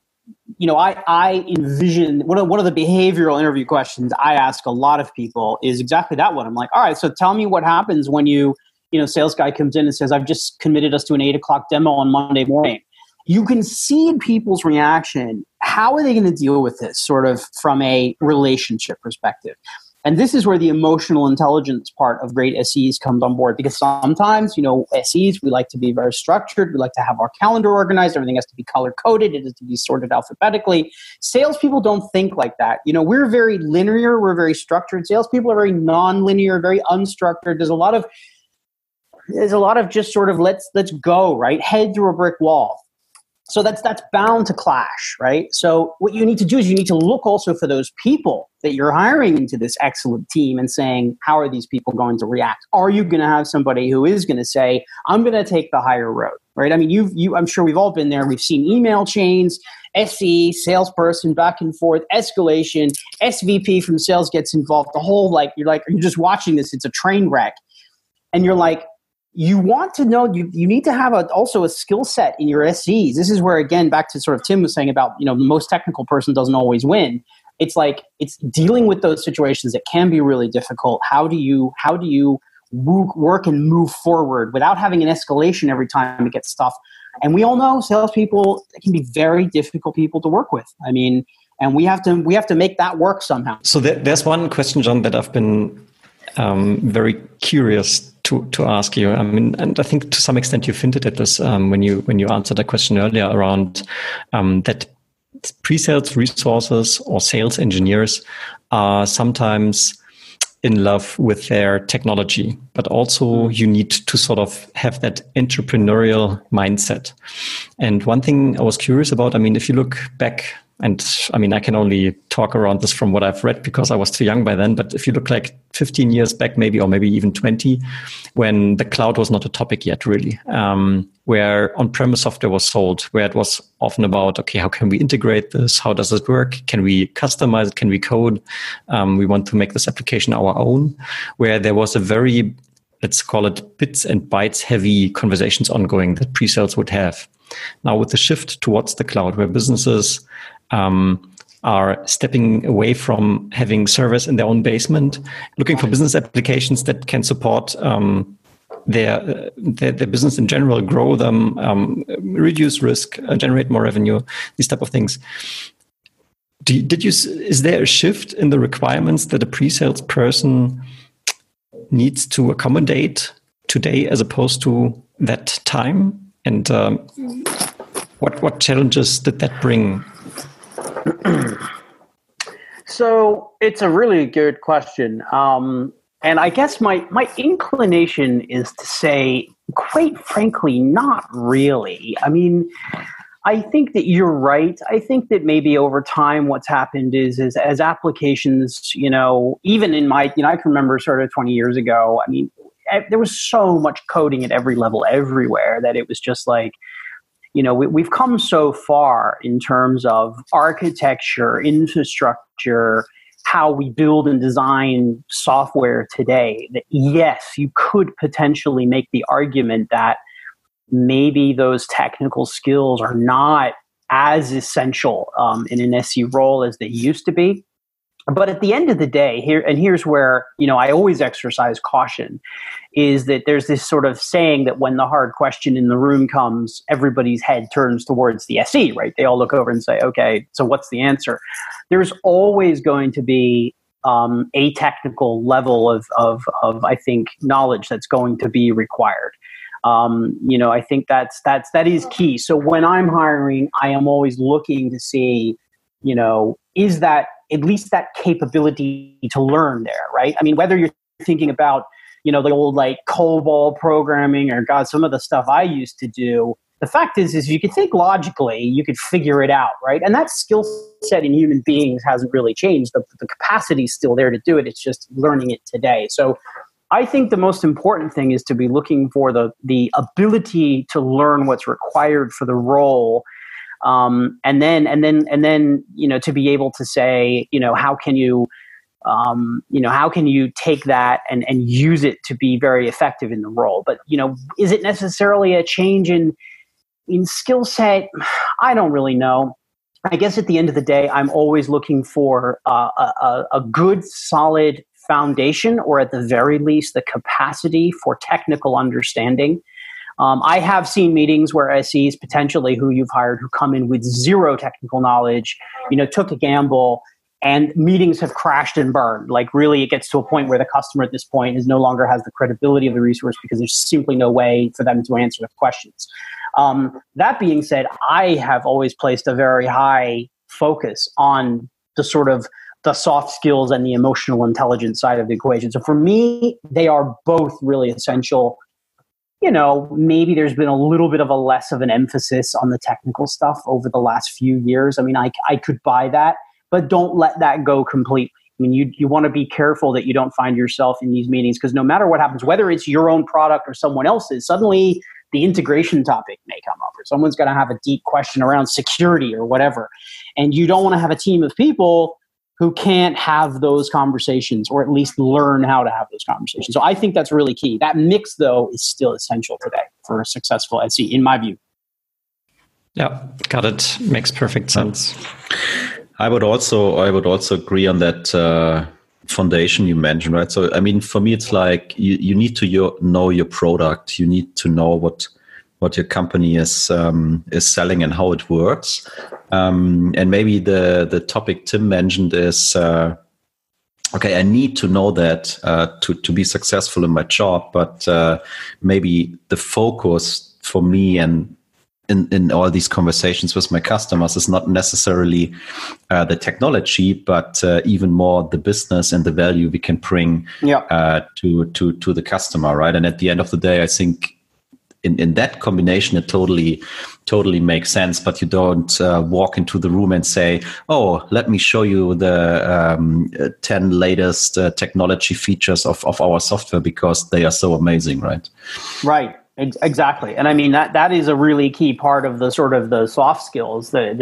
I envision one of the behavioral interview questions I ask a lot of people is exactly that one. I'm like, all right, so tell me what happens when sales guy comes in and says, I've just committed us to an 8:00 demo on Monday morning. You can see in people's reaction, how are they going to deal with this sort of from a relationship perspective? And this is where the emotional intelligence part of great SEs comes on board, because sometimes, SEs, we like to be very structured. We like to have our calendar organized. Everything has to be color-coded. It has to be sorted alphabetically. Salespeople don't think like that. We're very linear. We're very structured. Salespeople are very non-linear, very unstructured. There's a lot of just sort of let's go, right? Head through a brick wall. So that's bound to clash, right? So what you need to do is you need to look also for those people that you're hiring into this excellent team and saying, how are these people going to react? Are you going to have somebody who is going to say, I'm going to take the higher road, right? I mean, I'm sure we've all been there. We've seen email chains, SE, salesperson, back and forth, escalation, SVP from sales gets involved. The whole, you're just watching this. It's a train wreck. And you're like, you want to know, you need to have also a skill set in your SEs. This is where, again, back to sort of Tim was saying about, the most technical person doesn't always win. It's like, it's dealing with those situations that can be really difficult. How do you work and move forward without having an escalation every time it gets tough? And we all know salespeople can be very difficult people to work with. I mean, and we have to make that work somehow. So there's one question, John, that I've been very curious to ask you. I mean, and I think to some extent you hinted at this when you answered a question earlier around that pre-sales resources or sales engineers are sometimes in love with their technology, but also you need to sort of have that entrepreneurial mindset. And one thing I was curious about, I mean, if you look back, and I mean, I can only talk around this from what I've read because I was too young by then. But if you look like 15 years back, maybe, or maybe even 20, when the cloud was not a topic yet, really, where on-premise software was sold, where it was often about, okay, how can we integrate this? How does it work? Can we customize it? Can we code? We want to make this application our own, where there was a very, let's call it bits and bytes heavy conversations ongoing that pre-sales would have. Now with the shift towards the cloud, where businesses are stepping away from having servers in their own basement, looking for business applications that can support their business in general, grow them, reduce risk, generate more revenue, these type of things. Is there a shift in the requirements that a pre-sales person needs to accommodate today as opposed to that time? And what challenges did that bring? So it's a really good question. And I guess my inclination is to say, quite frankly, not really. I mean, I think that you're right. I think that maybe over time what's happened is as applications, you know, even in my, you know, I can remember sort of 20 years ago, I mean, there was so much coding at every level everywhere that it was just like, you know, we've come so far in terms of architecture, infrastructure, how we build and design software today, that yes, you could potentially make the argument that maybe those technical skills are not as essential in an SE role as they used to be. But at the end of the day, here's where, you know, I always exercise caution, is that there's this sort of saying that when the hard question in the room comes, everybody's head turns towards the SE, right? They all look over and say, okay, so what's the answer? There's always going to be a technical level of I think, knowledge that's going to be required. You know, I think that is key. So when I'm hiring, I am always looking to see, you know, is that at least that capability to learn there, right? I mean, whether you're thinking about, you know, the old like COBOL programming or God, some of the stuff I used to do, the fact is you could think logically, you could figure it out, right? And that skill set in human beings hasn't really changed. The capacity is still there to do it. It's just learning it today. So I think the most important thing is to be looking for the ability to learn what's required for the role. And then, you know, to be able to say, you know, how can you take that and use it to be very effective in the role? But, you know, is it necessarily a change in skill set? I don't really know. I guess at the end of the day, I'm always looking for a good, solid foundation, or at the very least, the capacity for technical understanding. I have seen meetings where SEs potentially who you've hired who come in with zero technical knowledge, you know, took a gamble, and meetings have crashed and burned. Like really, it gets to a point where the customer at this point no longer has the credibility of the resource because there's simply no way for them to answer the questions. That being said, I have always placed a very high focus on the sort of the soft skills and the emotional intelligence side of the equation. So for me, they are both really essential. You know, maybe there's been a little bit of a less of an emphasis on the technical stuff over the last few years. I mean, I could buy that, but don't let that go completely. I mean, you want to be careful that you don't find yourself in these meetings, because no matter what happens, whether it's your own product or someone else's, suddenly the integration topic may come up, or someone's going to have a deep question around security or whatever. And you don't want to have a team of people who can't have those conversations, or at least learn how to have those conversations. So I think that's really key. That mix, though, is still essential today for a successful SE, in my view. Yeah, got it. Makes perfect sense. I would also agree on that foundation you mentioned, right? So, I mean, for me, it's like you need to know your product. You need to know what your company is selling and how it works. And maybe the topic Tim mentioned is, okay, I need to know that to be successful in my job, but maybe the focus for me and in all these conversations with my customers is not necessarily the technology, but even more the business and the value we can bring to the customer, right? And at the end of the day, I think in that combination, it totally makes sense. But you don't walk into the room and say, "Oh, let me show you the 10 latest technology features of our software because they are so amazing," right? Right. Exactly. And I mean, that is a really key part of the sort of the soft skills that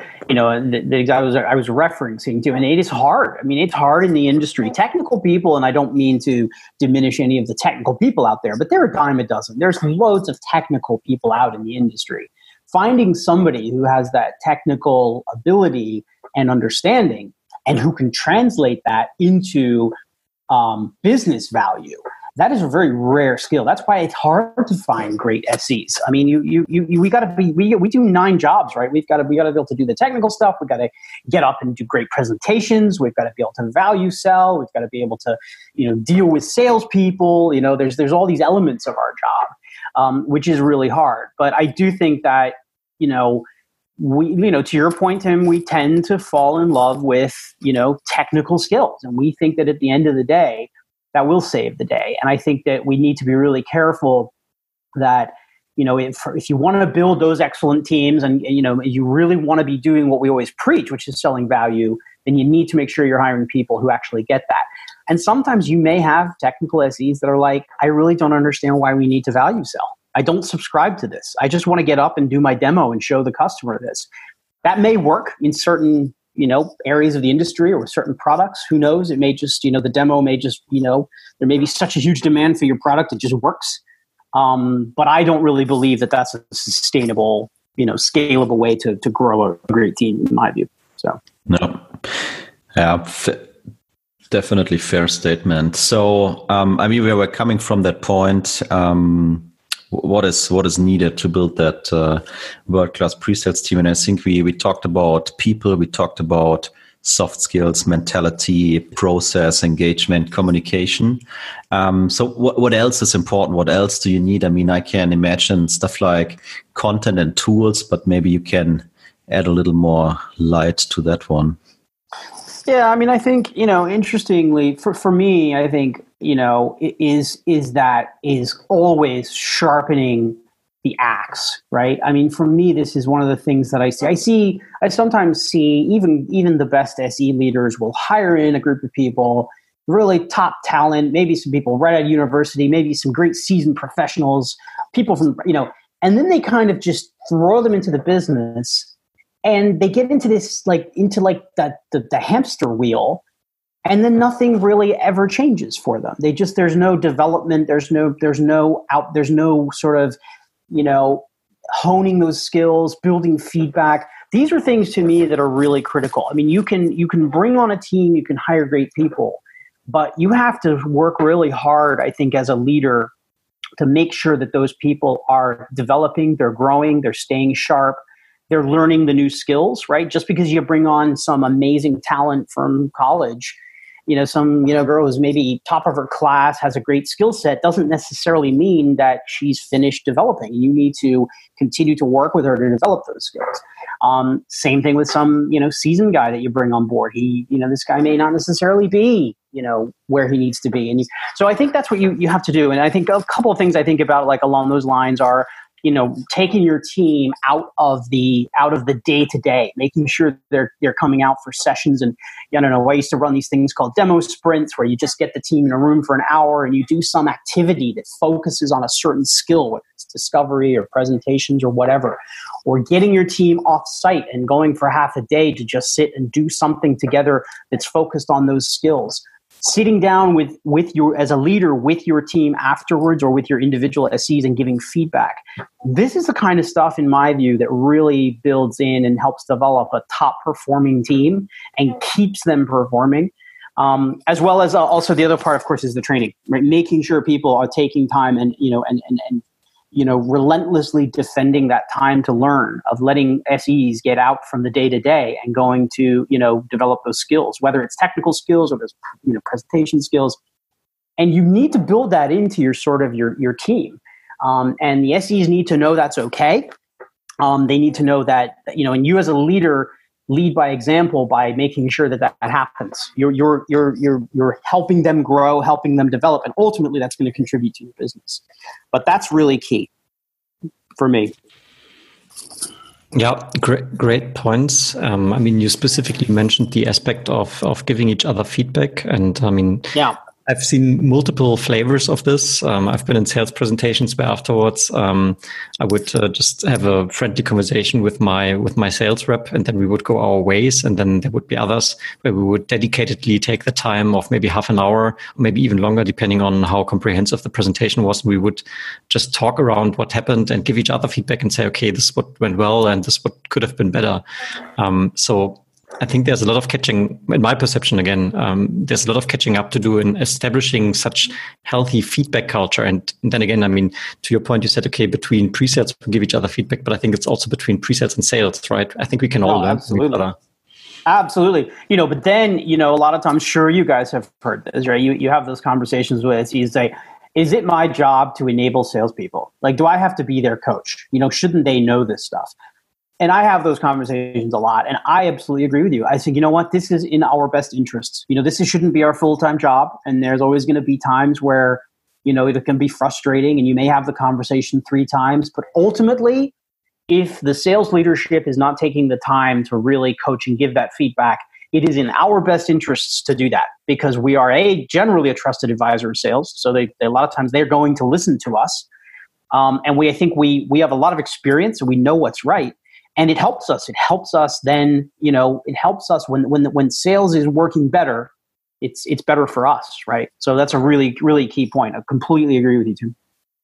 I was referencing to. And it is hard. I mean, it's hard in the industry. Technical people, and I don't mean to diminish any of the technical people out there, but they're a dime a dozen. There's loads of technical people out in the industry. Finding somebody who has that technical ability and understanding and who can translate that into business value, that is a very rare skill. That's why it's hard to find great SEs. I mean, we do 9 jobs, right? We got to be able to do the technical stuff. We've got to get up and do great presentations. We've got to be able to value sell. We've got to be able to, deal with salespeople. There's all these elements of our job, which is really hard. But I do think that, we, to your point, Tim, we tend to fall in love with, technical skills. And we think that at the end of the day, that will save the day. And I think that we need to be really careful that, if you want to build those excellent teams and, you really want to be doing what we always preach, which is selling value, then you need to make sure you're hiring people who actually get that. And sometimes you may have technical SEs that are like, I really don't understand why we need to value sell. I don't subscribe to this. I just want to get up and do my demo and show the customer this. That may work in certain areas of the industry or with certain products. Who knows? It may just, the demo may just, there may be such a huge demand for your product. It just works. But I don't really believe that that's a sustainable, scalable way to grow a great team, in my view. So, no. Yeah, definitely fair statement. So, we were coming from that point. What is needed to build that world-class pre-sales team? And I think we talked about people, we talked about soft skills, mentality, process, engagement, communication. So what else is important? What else do you need? I mean, I can imagine stuff like content and tools, but maybe you can add a little more light to that one. Yeah, I mean, I think, interestingly, for me, I think, is always sharpening the axe, right? I mean, for me, this is one of the things that I see. I sometimes see even the best SE leaders will hire in a group of people, really top talent, maybe some people right out of university, maybe some great seasoned professionals, people from, and then they kind of just throw them into the business. And they get into this, the hamster wheel, and then nothing really ever changes for them. There's no development, there's no sort of, honing those skills, building feedback. These are things to me that are really critical. I mean, you can bring on a team, you can hire great people, but you have to work really hard, I think, as a leader to make sure that those people are developing, they're growing, they're staying sharp. They're learning the new skills, right? Just because you bring on some amazing talent from college, some, girl who's maybe top of her class, has a great skill set, doesn't necessarily mean that she's finished developing. You need to continue to work with her to develop those skills. Same thing with some, seasoned guy that you bring on board. This guy may not necessarily be, where he needs to be. And so I think that's what you have to do. And I think a couple of things I think about along those lines are, taking your team out of the day-to-day, making sure they're coming out for sessions. And I used to run these things called demo sprints where you just get the team in a room for an hour and you do some activity that focuses on a certain skill, whether it's discovery or presentations or whatever, or getting your team off site and going for half a day to just sit and do something together that's focused on those skills. Sitting down with your, as a leader, with your team afterwards or with your individual SEs and giving feedback. This is the kind of stuff, in my view, that really builds in and helps develop a top performing team and keeps them performing. As well as also the other part, of course, is the training, right? Making sure people are taking time and relentlessly defending that time to learn, of letting SEs get out from the day to day and going to, develop those skills, whether it's technical skills or those, presentation skills. And you need to build that into your sort of your team. And the SEs need to know that's okay. They need to know that, and you as a leader lead by example by making sure that happens. You're helping them grow, helping them develop, and ultimately that's going to contribute to your business. But that's really key for me. Yeah, great points. You specifically mentioned the aspect of giving each other feedback, and yeah. I've seen multiple flavors of this. I've been in sales presentations where afterwards I would just have a friendly conversation with my sales rep, and then we would go our ways. And then there would be others where we would dedicatedly take the time of maybe half an hour, or maybe even longer, depending on how comprehensive the presentation was. We would just talk around what happened and give each other feedback and say, okay, this is what went well, and this is what could have been better. So I think there's a lot of catching, in my perception again, there's a lot of catching up to do in establishing such healthy feedback culture. And then again, to your point, you said, okay, between pre-sales, we give each other feedback, but I think it's also between pre-sales and sales, right? I think we can all learn from each other. Absolutely. But then, a lot of times, sure, you guys have heard this, right? You have those conversations with, you say, is it my job to enable salespeople? Like, do I have to be their coach? Shouldn't they know this stuff? And I have those conversations a lot, and I absolutely agree with you. I think, this is in our best interests. This shouldn't be our full-time job, and there's always going to be times where, it can be frustrating, and you may have the conversation 3 times. But ultimately, if the sales leadership is not taking the time to really coach and give that feedback, it is in our best interests to do that, because we are generally a trusted advisor of sales. So they a lot of times they're going to listen to us, and I think we have a lot of experience, and we know what's right. And it helps us. It helps us then, it helps us when sales is working better, it's better for us, right? So that's a really, really key point. I completely agree with you, Tim.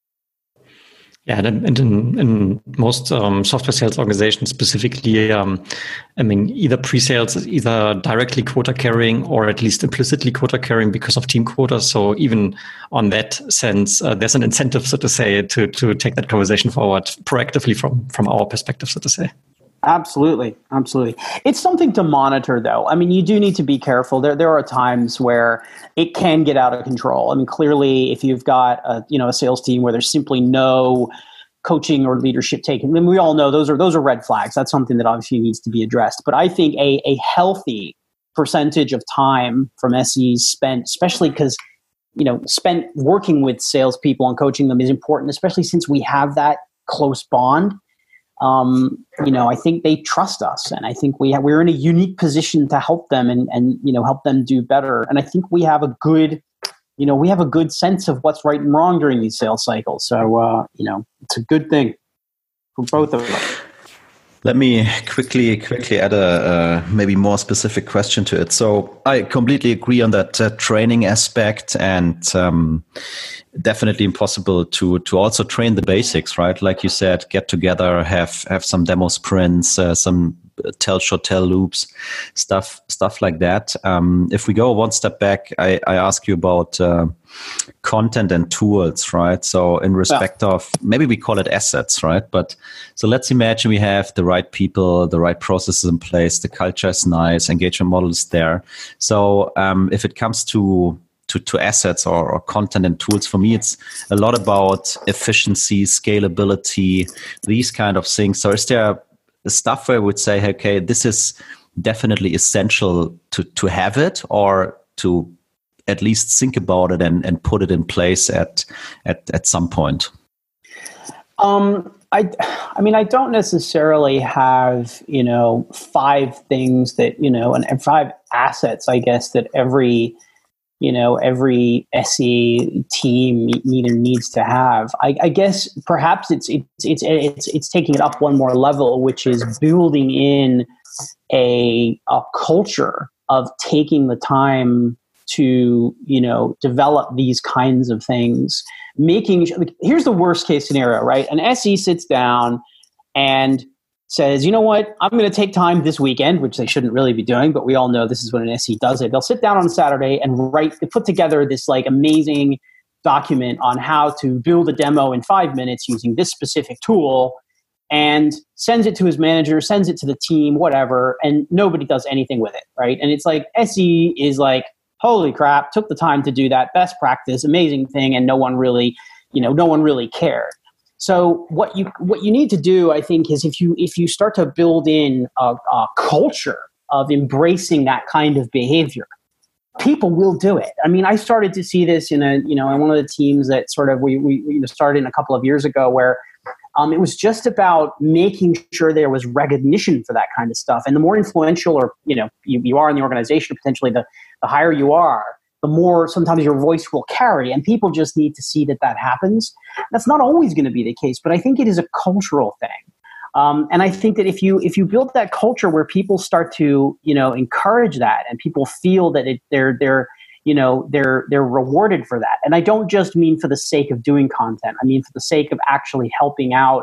Yeah, and in most software sales organizations specifically, either pre-sales is either directly quota carrying or at least implicitly quota carrying because of team quotas. So even on that sense, there's an incentive, so to say, to take that conversation forward proactively from our perspective, so to say. Absolutely. It's something to monitor, though. You do need to be careful. There are times where it can get out of control. Clearly, if you've got a sales team where there's simply no coaching or leadership taken, we all know those are red flags. That's something that obviously needs to be addressed. But I think a healthy percentage of time from SEs spent, especially because spent working with salespeople and coaching them is important, especially since we have that close bond. I think they trust us, and I think we're in a unique position to help them and help them do better. And I think we have a good sense of what's right and wrong during these sales cycles. So, it's a good thing for both of us. Let me quickly add a maybe more specific question to it. So I completely agree on that training aspect, and definitely impossible to also train the basics, right? Like you said, get together, have some demo sprints, some tell loops, stuff like that. If we go one step back, I ask you about content and tools, right? So in respect of, maybe we call it assets, right? But so let's imagine we have the right people, the right processes in place, the culture is nice, engagement model is there. So if it comes to assets or content and tools, for me, it's a lot about efficiency, scalability, these kind of things. So is there stuff where I would say, okay, this is definitely essential to have it, or to at least think about it and put it in place at some point? I don't necessarily have, 5 things that, and 5 assets, I guess, that every SE team needs to have. I guess perhaps it's taking it up one more level, which is building in a culture of taking the time to, develop these kinds of things. Here's the worst case scenario, right? An SE sits down and says, you know what, I'm going to take time this weekend, which they shouldn't really be doing, but we all know this is when an SE does it. They'll sit down on Saturday and put together this amazing document on how to build a demo in 5 minutes using this specific tool, and sends it to his manager, sends it to the team, whatever, and nobody does anything with it, right? And it's like, SE is like, holy crap, took the time to do that, best practice, amazing thing, and no one really cared. So what you need to do, I think, is if you start to build in a culture of embracing that kind of behavior, people will do it. I mean, I started to see this in one of the teams that sort of we started in a couple of years ago, where it was just about making sure there was recognition for that kind of stuff. And the more influential or you are in the organization, potentially the higher you are, the more sometimes your voice will carry, and people just need to see that happens. That's not always going to be the case, but I think it is a cultural thing. And I think that if you build that culture where people start to encourage that, and people feel that they're rewarded for that, and I don't just mean for the sake of doing content. I mean for the sake of actually helping out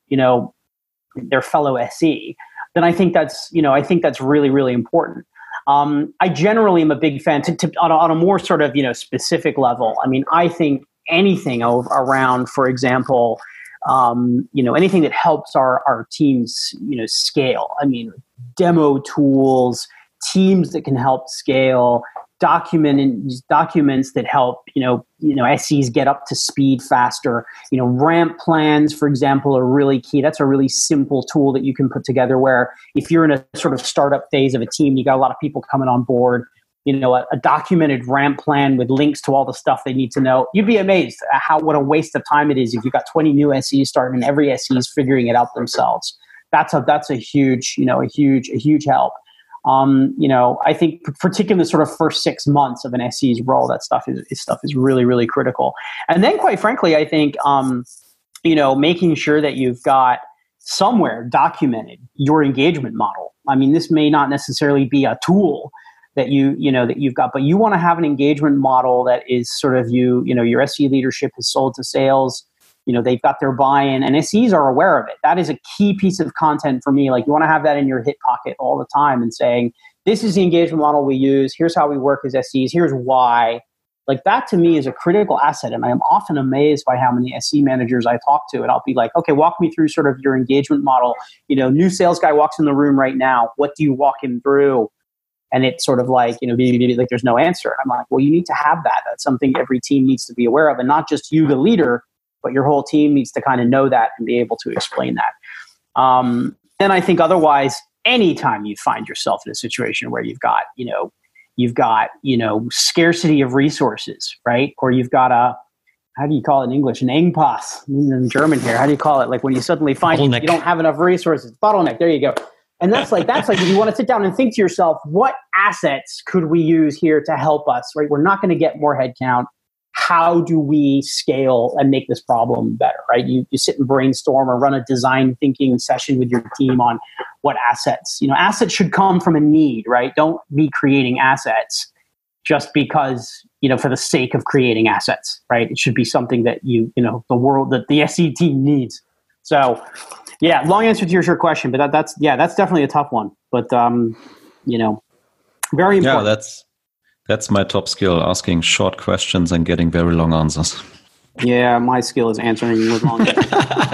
their fellow SE. Then I think that's really, really important. I generally am a big fan on a more sort of specific level. I mean, I think anything around, for example, anything that helps our teams scale. I mean, demo tools, teams that can help scale, documents that help SEs get up to speed faster. Ramp plans, for example, are really key. That's a really simple tool that you can put together where if you're in a sort of startup phase of a team, you got a lot of people coming on board, a documented ramp plan with links to all the stuff they need to know. You'd be amazed at what a waste of time it is if you've got 20 new SEs starting and every SE is figuring it out themselves. That's a huge help. I think particularly the sort of first 6 months of an SE's role, that stuff is really, really critical. And then quite frankly, I think, making sure that you've got somewhere documented your engagement model. I mean, this may not necessarily be a tool that you've got, but you want to have an engagement model that is sort of your SE leadership has sold to sales. They've got their buy-in, and SEs are aware of it. That is a key piece of content for me. Like, you want to have that in your hip pocket all the time and saying, this is the engagement model we use. Here's how we work as SEs. Here's why. Like, that to me is a critical asset. And I am often amazed by how many SE managers I talk to. And I'll be like, okay, walk me through sort of your engagement model. New sales guy walks in the room right now. What do you walk him through? And it's sort of like, like there's no answer. I'm like, well, you need to have that. That's something every team needs to be aware of. And not just you, the leader, but your whole team needs to kind of know that and be able to explain that. And I think otherwise, anytime you find yourself in a situation where you've got scarcity of resources, right? Or you've got how do you call it in English? An Engpass in German here. How do you call it? Like when you suddenly find you don't have enough resources. Bottleneck. There you go. And that's like if you want to sit down and think to yourself, what assets could we use here to help us, right? We're not going to get more headcount. How do we scale and make this problem better, right? You sit and brainstorm or run a design thinking session with your team on what assets. Assets should come from a need, right? Don't be creating assets just because, for the sake of creating assets, right? It should be something that the world, that the SE team needs. So, yeah, long answer to your short question, but that's definitely a tough one. But, very important. Yeah, that's my top skill, asking short questions and getting very long answers. Yeah, my skill is answering with long answers.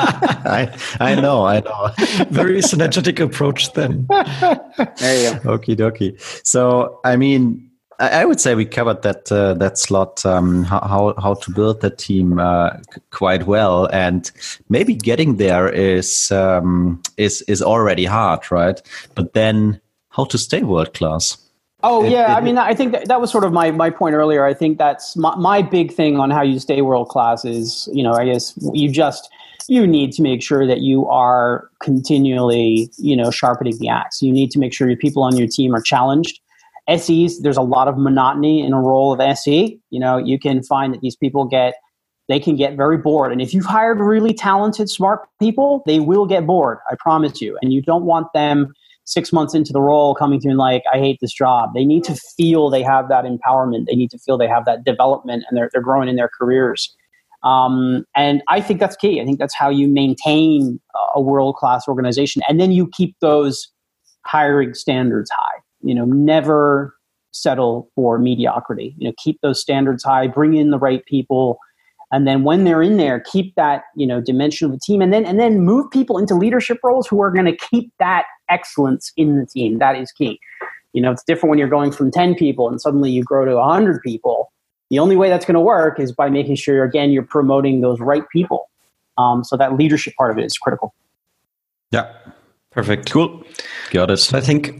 I know. Very synergetic approach then. There you go. Okie dokie. So, I mean, I would say we covered that slot, how to build the team quite well, and maybe getting there is already hard, right? But then how to stay world class? Oh, yeah. I mean, I think that was sort of my point earlier. I think that's my big thing on how you stay world class is, I guess you need to make sure that you are continually, sharpening the axe. You need to make sure your people on your team are challenged. SEs, there's a lot of monotony in a role of SE. You can find that these people they can get very bored. And if you've hired really talented, smart people, they will get bored. I promise you. And you don't want them 6 months into the role coming through and like, I hate this job. They need to feel they have that empowerment. They need to feel they have that development and they're growing in their careers. And I think that's key. I think that's how you maintain a world-class organization. And then you keep those hiring standards high. Never settle for mediocrity. Keep those standards high, bring in the right people. And then when they're in there, keep that, dimension of the team, and then move people into leadership roles who are going to keep that excellence in the team. That is key. It's different when you're going from 10 people and suddenly you grow to 100 people. The only way that's going to work is by making sure, again, you're promoting those right people. So that leadership part of it is critical. Yeah. Perfect. Cool. Got it. So I think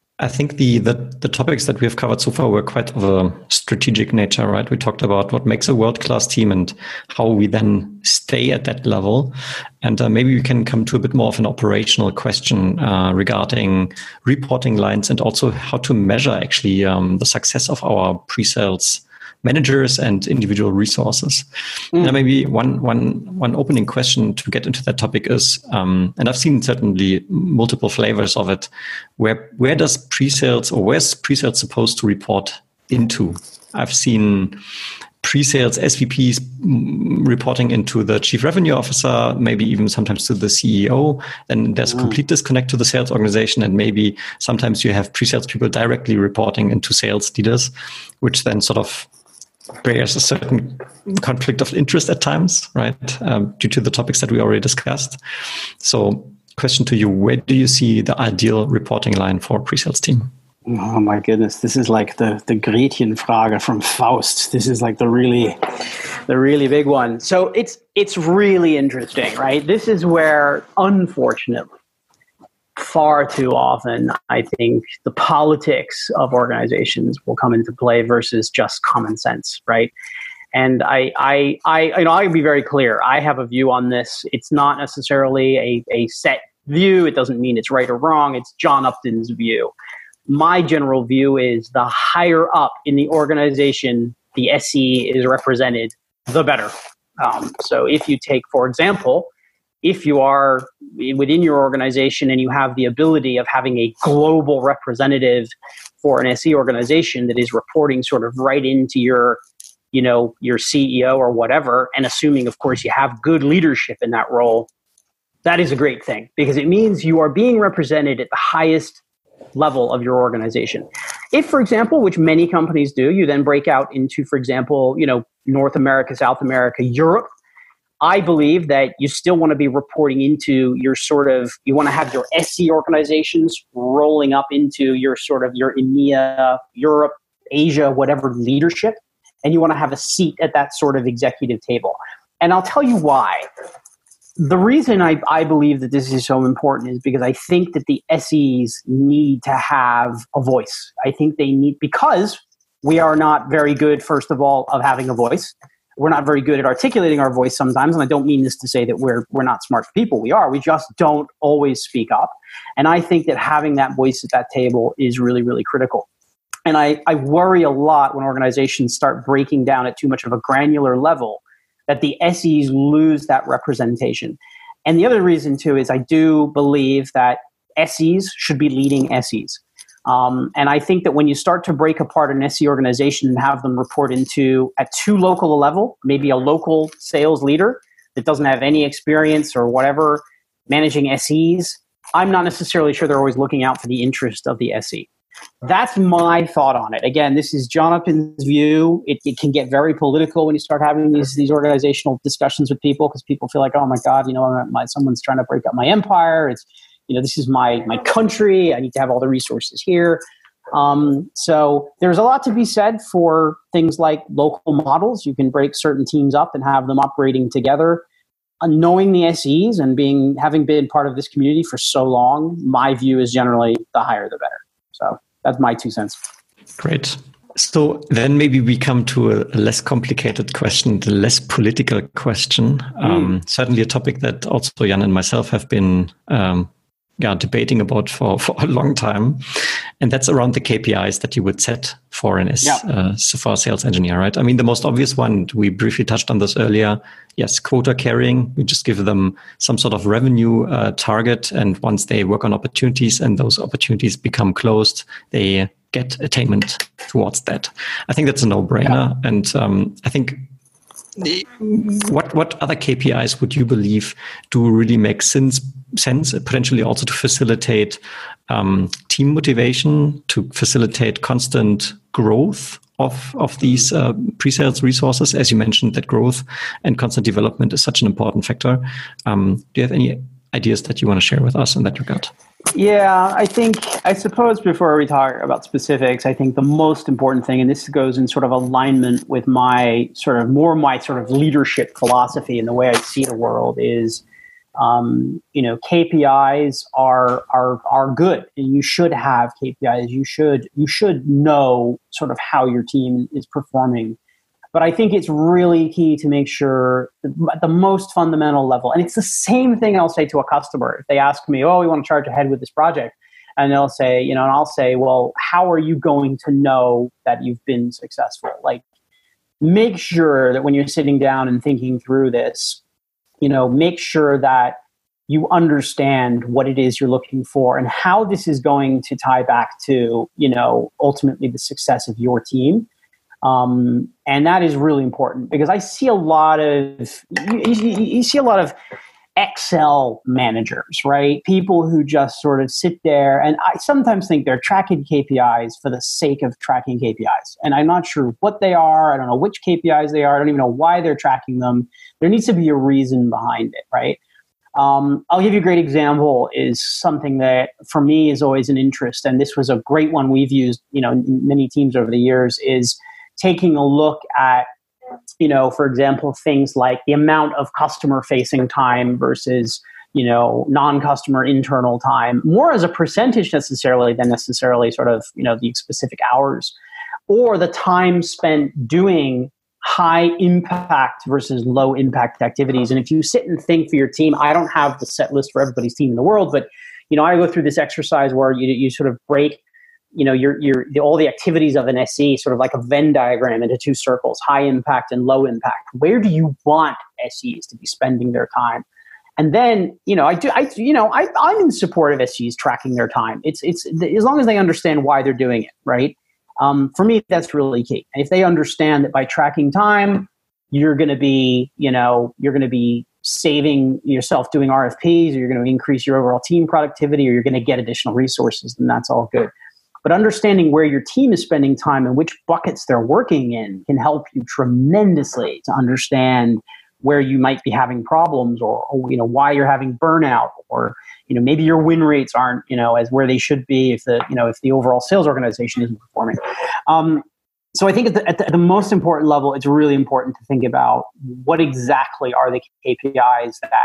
the topics that we have covered so far were quite of a strategic nature, right? We talked about what makes a world-class team and how we then stay at that level. And maybe we can come to a bit more of an operational question regarding reporting lines and also how to measure actually the success of our pre-sales managers and individual resources. Now, maybe one opening question to get into that topic is, and I've seen certainly multiple flavors of it, where does pre-sales or where's pre-sales supposed to report into? I've seen pre-sales SVPs reporting into the chief revenue officer, maybe even sometimes to the CEO. Then there's a complete disconnect to the sales organization. And maybe sometimes you have pre-sales people directly reporting into sales leaders, which then sort of bears a certain conflict of interest at times, right? Due to the topics that we already discussed. So question to you, where do you see the ideal reporting line for a pre-sales team? Oh my goodness, this is like the Gretchenfrage from Faust. This is like the really big one. So it's really interesting, right? This is where, unfortunately, far too often, I think the politics of organizations will come into play versus just common sense, right? And I'll be very clear. I have a view on this. It's not necessarily a set view. It doesn't mean it's right or wrong. It's John Upton's view. My general view is the higher up in the organization the SE is represented, the better. So if you take, for example, if you are within your organization and you have the ability of having a global representative for an SE organization that is reporting sort of right into your CEO or whatever, and assuming, of course, you have good leadership in that role, that is a great thing because it means you are being represented at the highest level of your organization. If, for example, which many companies do, you then break out into, for example, North America, South America, Europe, I believe that you still want to be reporting into you want to have your SE organizations rolling up into your EMEA, Europe, Asia, whatever leadership, and you want to have a seat at that sort of executive table. And I'll tell you why. The reason I believe that this is so important is because I think that the SEs need to have a voice. I think they need, because we are not very good, first of all, of having a voice. We're not very good at articulating our voice sometimes, and I don't mean this to say that we're not smart people. We are. We just don't always speak up. And I think that having that voice at that table is really, really critical. And I worry a lot when organizations start breaking down at too much of a granular level that the SEs lose that representation. And the other reason, too, is I do believe that SEs should be leading SEs. And I think that when you start to break apart an SE organization and have them report into, at too local a level, maybe a local sales leader that doesn't have any experience or whatever managing SEs, I'm not necessarily sure they're always looking out for the interest of the SE. That's my thought on it. Again, this is John Upton's view. It can get very political when you start having these organizational discussions with people because people feel like, oh my God, someone's trying to break up my empire. It's, this is my country. I need to have all the resources here. So there's a lot to be said for things like local models. You can break certain teams up and have them operating together. Knowing the SEs and having been part of this community for so long, my view is generally the higher the better. So that's my 2 cents. Great. So then maybe we come to a less complicated question, the less political question. Certainly a topic that also Jan and myself have been debating about for a long time. And that's around the KPIs that you would set for for a sales engineer, right? I mean, the most obvious one, we briefly touched on this earlier. Yes, quota carrying. We just give them some sort of revenue target. And once they work on opportunities and those opportunities become closed, they get attainment towards that. I think that's a no-brainer. Yeah. And I think what other KPIs would you believe do really make sense, potentially also to facilitate team motivation, to facilitate constant growth of these pre-sales resources? As you mentioned, that growth and constant development is such an important factor. Do you have any ideas that you want to share with us in that regard? Yeah, I suppose before we talk about specifics, I think the most important thing, and this goes in sort of alignment with my sort of leadership philosophy and the way I see the world, is, KPIs are good, and you should have KPIs. You should know sort of how your team is performing. But I think it's really key to make sure at the most fundamental level, and it's the same thing I'll say to a customer. If they ask me, oh, we want to charge ahead with this project, and they'll say, and I'll say, well, how are you going to know that you've been successful? Like, make sure that when you're sitting down and thinking through this, make sure that you understand what it is you're looking for and how this is going to tie back to, ultimately the success of your team. And that is really important, because I see a lot of, you see a lot of Excel managers, right? People who just sort of sit there, and I sometimes think they're tracking KPIs for the sake of tracking KPIs. And I'm not sure what they are. I don't know which KPIs they are. I don't even know why they're tracking them. There needs to be a reason behind it, right? I'll give you a great example, is something that for me is always an interest. And this was a great one we've used, in many teams over the years, is taking a look at, for example, things like the amount of customer facing time versus, non-customer internal time, more as a percentage necessarily than necessarily sort of, the specific hours, or the time spent doing high impact versus low impact activities. And if you sit and think for your team, I don't have the set list for everybody's team in the world, but, I go through this exercise where you sort of break all the activities of an SE, sort of like a Venn diagram, into two circles: high impact and low impact. Where do you want SEs to be spending their time? And then, I'm in support of SEs tracking their time. It's as long as they understand why they're doing it, right? For me, that's really key. And if they understand that by tracking time, you're going to be saving yourself doing RFPs, or you're going to increase your overall team productivity, or you're going to get additional resources, then that's all good. But understanding where your team is spending time and which buckets they're working in can help you tremendously to understand where you might be having problems, or why you're having burnout, or maybe your win rates aren't as where they should be if the overall sales organization isn't performing. So I think at the most important level, it's really important to think about what exactly are the KPIs that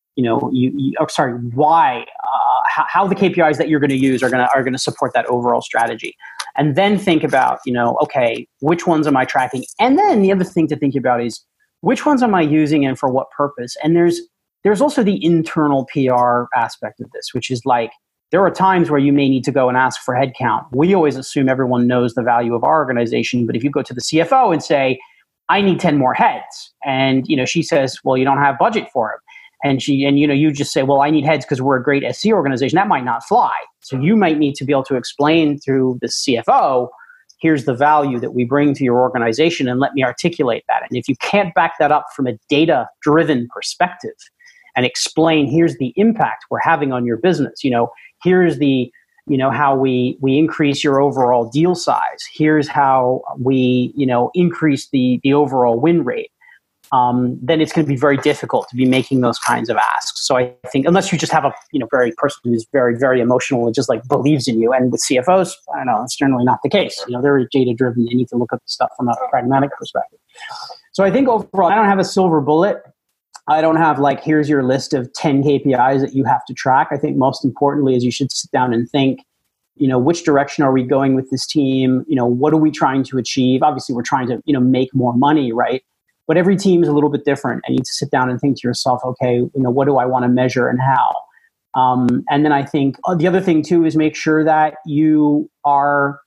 how the KPIs that you're going to use are going to support that overall strategy. And then think about, okay, which ones am I tracking? And then the other thing to think about is, which ones am I using and for what purpose? And there's also the internal PR aspect of this, which is like, there are times where you may need to go and ask for headcount. We always assume everyone knows the value of our organization, but if you go to the CFO and say, I need 10 more heads, and she says, well, you don't have budget for them. And you just say, well, I need heads because we're a great SC organization. That might not fly. So you might need to be able to explain through the CFO, here's the value that we bring to your organization, and let me articulate that. And if you can't back that up from a data-driven perspective and explain, here's the impact we're having on your business, here's the, how we increase your overall deal size, here's how we, increase the overall win rate, then it's going to be very difficult to be making those kinds of asks. So I think unless you just have a very person who's very, very emotional and just like believes in you, and with CFOs, I don't know, it's generally not the case. They're data driven. They need to look at the stuff from a pragmatic perspective. So I think overall, I don't have a silver bullet. I don't have here's your list of 10 KPIs that you have to track. I think most importantly is you should sit down and think, which direction are we going with this team? What are we trying to achieve? Obviously, we're trying to, make more money, right? But every team is a little bit different, and you need to sit down and think to yourself, okay, what do I want to measure and how? And then I think the other thing too is make sure that you are,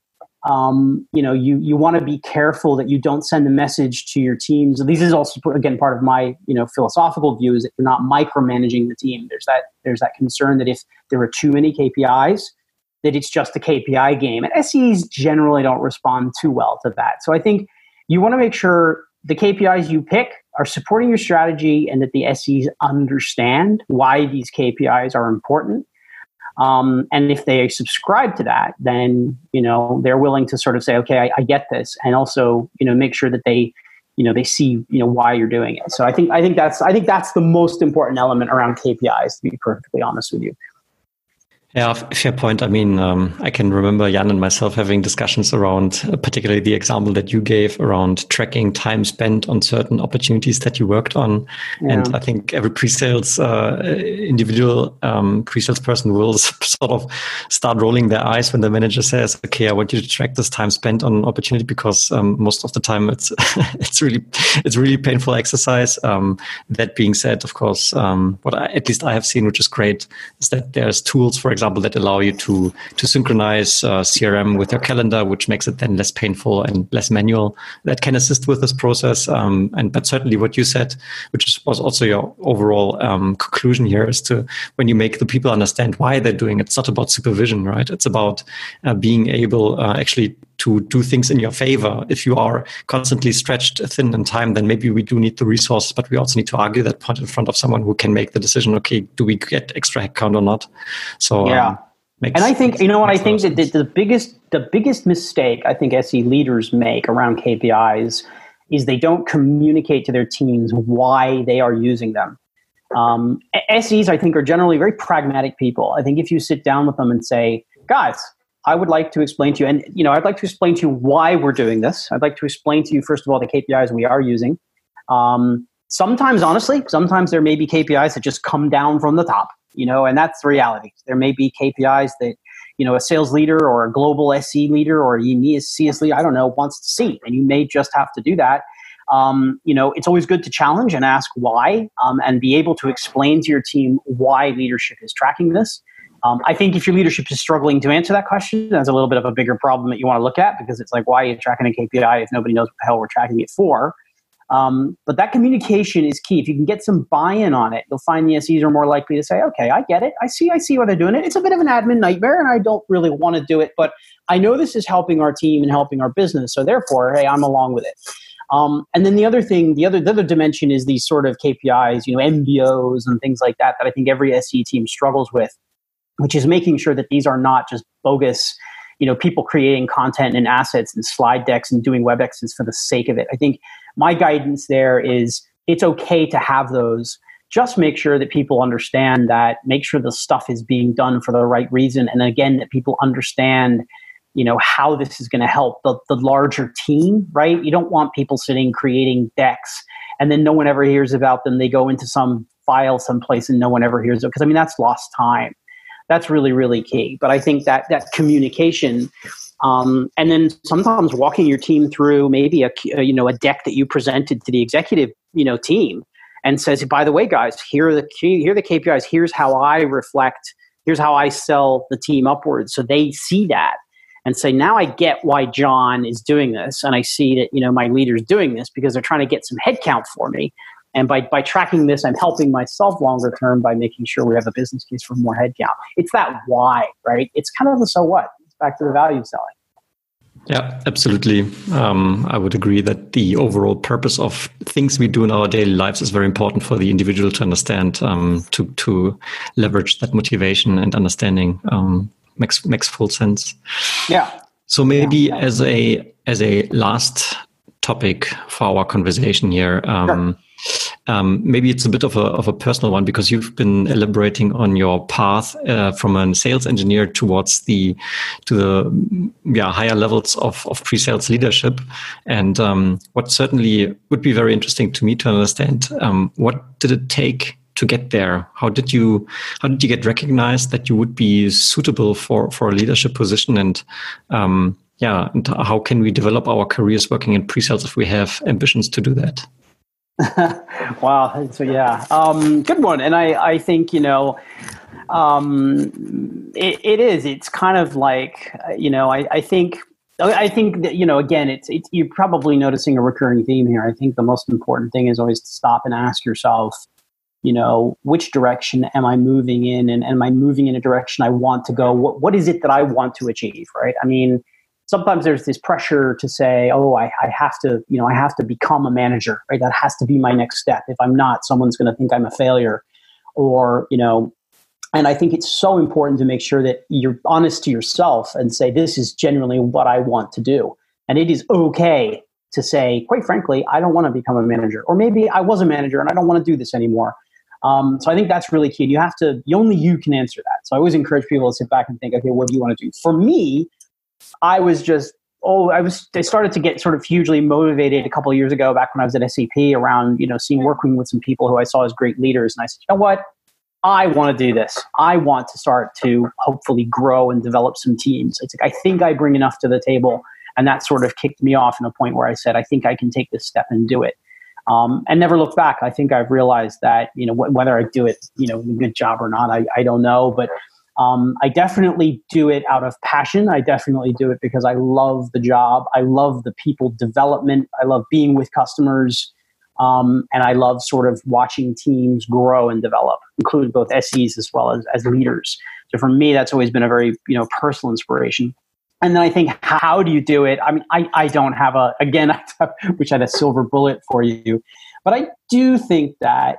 you want to be careful that you don't send a message to your teams. This is also, again, part of my, philosophical view, is that you're not micromanaging the team. There's that concern that if there are too many KPIs, that it's just a KPI game. And SEs generally don't respond too well to that. So I think you want to make sure the KPIs you pick are supporting your strategy, and that the SEs understand why these KPIs are important. And if they subscribe to that, then, they're willing to sort of say, okay, I get this. And also, make sure that they, they see, why you're doing it. So I think that's the most important element around KPIs, to be perfectly honest with you. Yeah, fair point. I mean, I can remember Jan and myself having discussions around, particularly the example that you gave around tracking time spent on certain opportunities that you worked on. Yeah. And I think every pre-sales individual pre-sales person will sort of start rolling their eyes when the manager says, "Okay, I want you to track this time spent on opportunity," because most of the time it's it's really painful exercise. That being said, of course, at least I have seen, which is great, is that there's tools, for example, that allow you to synchronize CRM with your calendar, which makes it then less painful and less manual. That can assist with this process. But certainly what you said, which was also your overall conclusion here, is to, when you make the people understand why they're doing it, it's not about supervision, right? It's about being able actually to do things in your favor. If you are constantly stretched thin in time, then maybe we do need the resources, but we also need to argue that point in front of someone who can make the decision, okay, do we get extra headcount or not? So yeah. And I think, I think that the biggest mistake I think SE leaders make around KPIs is they don't communicate to their teams why they are using them. SEs, I think, are generally very pragmatic people. I think if you sit down with them and say, guys, I would like to explain to you, and I'd like to explain to you why we're doing this. I'd like to explain to you, first of all, the KPIs we are using. Sometimes, honestly, there may be KPIs that just come down from the top, and that's the reality. There may be KPIs that, a sales leader or a global SE leader or EMEA CS leader, I don't know, wants to see, and you may just have to do that. It's always good to challenge and ask why, and be able to explain to your team why leadership is tracking this. I think if your leadership is struggling to answer that question, that's a little bit of a bigger problem that you want to look at, because it's like, why are you tracking a KPI if nobody knows what the hell we're tracking it for? But that communication is key. If you can get some buy-in on it, you'll find the SEs are more likely to say, okay, I get it. I see why they're doing it. It's a bit of an admin nightmare and I don't really want to do it, but I know this is helping our team and helping our business. So therefore, hey, I'm along with it. And then the other thing, the other dimension is these sort of KPIs, MBOs and things like that I think every SE team struggles with, which is making sure that these are not just bogus, people creating content and assets and slide decks and doing WebExes for the sake of it. I think my guidance there is it's okay to have those. Just make sure that people understand that, make sure the stuff is being done for the right reason. And again, that people understand, how this is going to help the larger team, right? You don't want people sitting creating decks and then no one ever hears about them. They go into some file someplace and no one ever hears it, because that's lost time. That's really, really key. But I think that communication, and then sometimes walking your team through maybe a deck that you presented to the executive team, and says, by the way, guys, here are the KPIs. Here's how I reflect. Here's how I sell the team upwards. So they see that and say, now I get why John is doing this, and I see that my leader's doing this because they're trying to get some headcount for me. And by tracking this, I'm helping myself longer term by making sure we have a business case for more headcount. It's that why, right? It's kind of the so what. It's back to the value selling. Yeah, absolutely. I would agree that the overall purpose of things we do in our daily lives is very important for the individual to understand, to leverage that motivation and understanding makes full sense. Yeah. So maybe as a last topic for our conversation here, sure. Maybe it's a bit of a personal one, because you've been elaborating on your path from a sales engineer towards the higher levels of pre-sales leadership. And what certainly would be very interesting to me to understand, what did it take to get there? How did you get recognized that you would be suitable for a leadership position? And and how can we develop our careers working in pre-sales if we have ambitions to do that? Wow. So good one. And I think, it is, it's kind of like, I think that, again, it's you're probably noticing a recurring theme here. I think the most important thing is always to stop and ask yourself, which direction am I moving in, and am I moving in a direction I want to go? What is it that I want to achieve? Right. I mean, sometimes there's this pressure to say, oh, I have to become a manager, right? That has to be my next step. If I'm not, someone's going to think I'm a failure, or, and I think it's so important to make sure that you're honest to yourself and say, this is genuinely what I want to do. And it is okay to say, quite frankly, I don't want to become a manager, or maybe I was a manager and I don't want to do this anymore. So I think that's really key. And only you can answer that. So I always encourage people to sit back and think, okay, what do you want to do? For me, I started to get sort of hugely motivated a couple of years ago, back when I was at SAP, around, working with some people who I saw as great leaders. And I said, you know what? I want to do this. I want to start to hopefully grow and develop some teams. It's like, I think I bring enough to the table. And that sort of kicked me off in a point where I said, I think I can take this step and do it. And never look back. I think I've realized that, whether I do it, a good job or not, I don't know. But I definitely do it out of passion. I definitely do it because I love the job. I love the people development. I love being with customers. And I love sort of watching teams grow and develop, including both SEs as well as leaders. So for me, that's always been a very, personal inspiration. And then I think, how do you do it? I mean, I don't have I wish I had a silver bullet for you. But I do think that,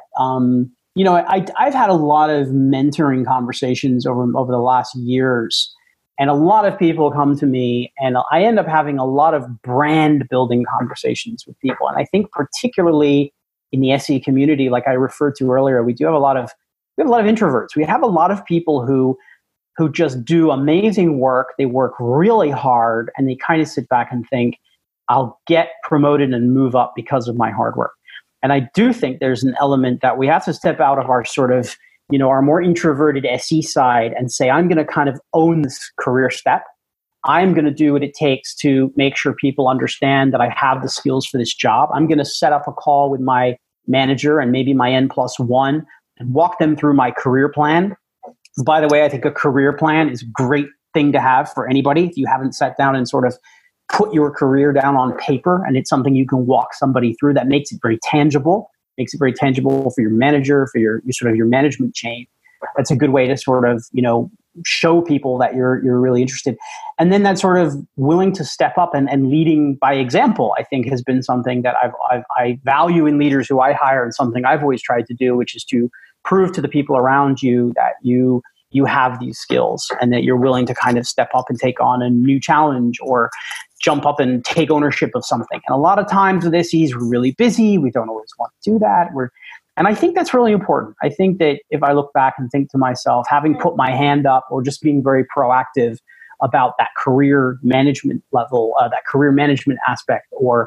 I've had a lot of mentoring conversations over the last years. And a lot of people come to me, and I end up having a lot of brand building conversations with people. And I think particularly in the SE community, like I referred to earlier, we have a lot of introverts. We have a lot of people who just do amazing work. They work really hard, and they kind of sit back and think, I'll get promoted and move up because of my hard work. And I do think there's an element that we have to step out of our sort of, our more introverted SE side and say, I'm going to kind of own this career step. I'm going to do what it takes to make sure people understand that I have the skills for this job. I'm going to set up a call with my manager and maybe my N+1 and walk them through my career plan. By the way, I think a career plan is a great thing to have for anybody. If you haven't sat down and sort of put your career down on paper, and it's something you can walk somebody through, that makes it very tangible. Makes it very tangible for your manager, for your management chain. That's a good way to sort of, show people that you're really interested. And then that sort of willing to step up and leading by example, I think, has been something that I value in leaders who I hire, and something I've always tried to do, which is to prove to the people around you that you have these skills and that you're willing to kind of step up and take on a new challenge or jump up and take ownership of something. And a lot of times with SEs, we're really busy. We don't always want to do that. And I think that's really important. I think that if I look back and think to myself, having put my hand up or just being very proactive about that career management level, that career management aspect, or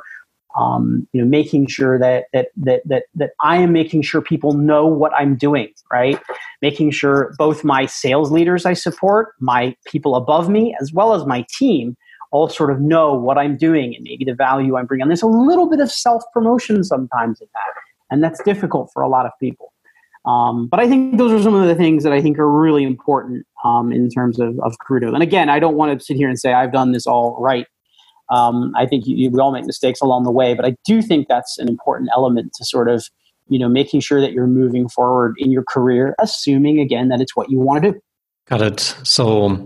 making sure that I am making sure people know what I'm doing, right? Making sure both my sales leaders I support, my people above me, as well as my team, all sort of know what I'm doing and maybe the value I'm bringing. And there's a little bit of self-promotion sometimes in that, and that's difficult for a lot of people. But I think those are some of the things that I think are really important in terms of career development. And again, I don't want to sit here and say I've done this all right. I think we all make mistakes along the way, but I do think that's an important element to sort of, making sure that you're moving forward in your career, assuming, again, that it's what you want to do. Got it. So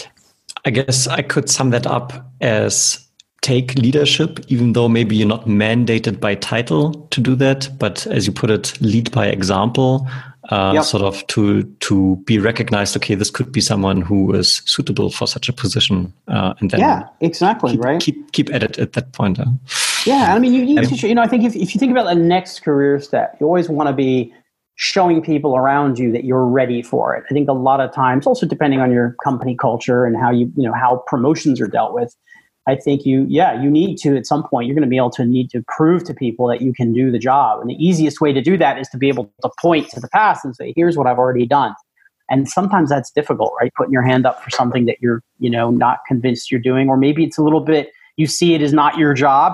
I guess I could sum that up as take leadership, even though maybe you're not mandated by title to do that, but as you put it, lead by example. Sort of to be recognized. Okay, this could be someone who is suitable for such a position, and then exactly, right. Keep at it at that point. Yeah, I mean, you need to. I think if you think about the next career step, you always want to be showing people around you that you're ready for it. I think a lot of times, also depending on your company culture and how how promotions are dealt with, I think you need to, at some point, you're going to be able to need to prove to people that you can do the job. And the easiest way to do that is to be able to point to the past and say, here's what I've already done. And sometimes that's difficult, right? Putting your hand up for something that you're, not convinced you're doing, or maybe it's a little bit, you see it as not your job,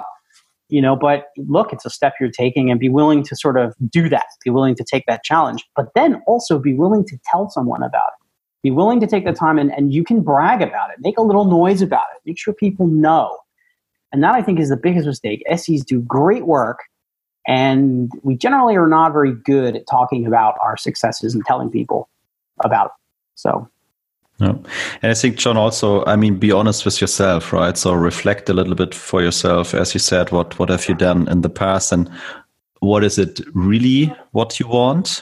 but look, it's a step you're taking, and be willing to sort of do that, be willing to take that challenge, but then also be willing to tell someone about it. Be willing to take the time and you can brag about it. Make a little noise about it. Make sure people know. And that, I think, is the biggest mistake. SEs do great work, and we generally are not very good at talking about our successes and telling people about it. So. Yeah. And I think, John, also, be honest with yourself, right? So reflect a little bit for yourself. As you said, what have you done in the past, and what is it really what you want?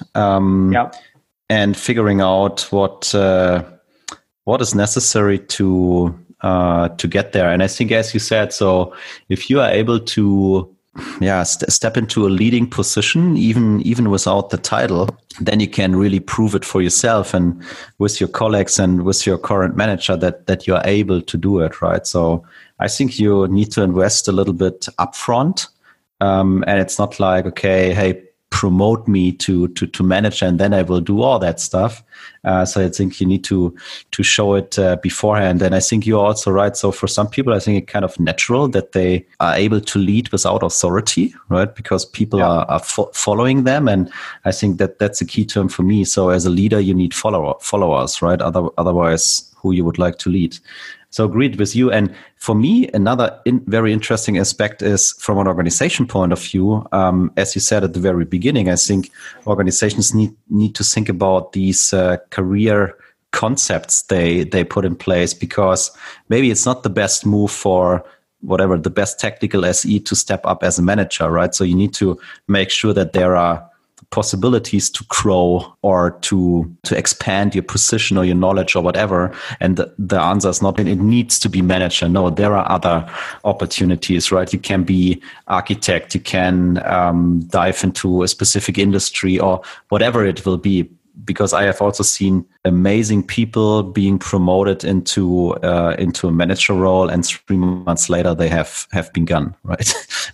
And figuring out what is necessary to to get there. And I think, as you said, so if you are able to step into a leading position, even without the title, then you can really prove it for yourself and with your colleagues and with your current manager that you're able to do it, right? So I think you need to invest a little bit upfront. And it's not like, okay, hey, promote me to manager and then I will do all that stuff. So I think you need to show it beforehand. And I think you're also right. So for some people, I think it's kind of natural that they are able to lead without authority, right? Because people are following them. And I think that's a key term for me. So as a leader, you need followers, right? Otherwise, who you would like to lead. So agreed with you. And for me, another very interesting aspect is from an organization point of view. As you said at the very beginning, I think organizations need to think about these career concepts they put in place, because maybe it's not the best move for whatever the best technical SE to step up as a manager, right? So you need to make sure that there are possibilities to grow or to expand your position or your knowledge or whatever. And the answer is not, it needs to be manager. No, there are other opportunities, right? You can be architect, you can dive into a specific industry or whatever it will be. Because I have also seen amazing people being promoted into a manager role, and 3 months later they have been gone, right?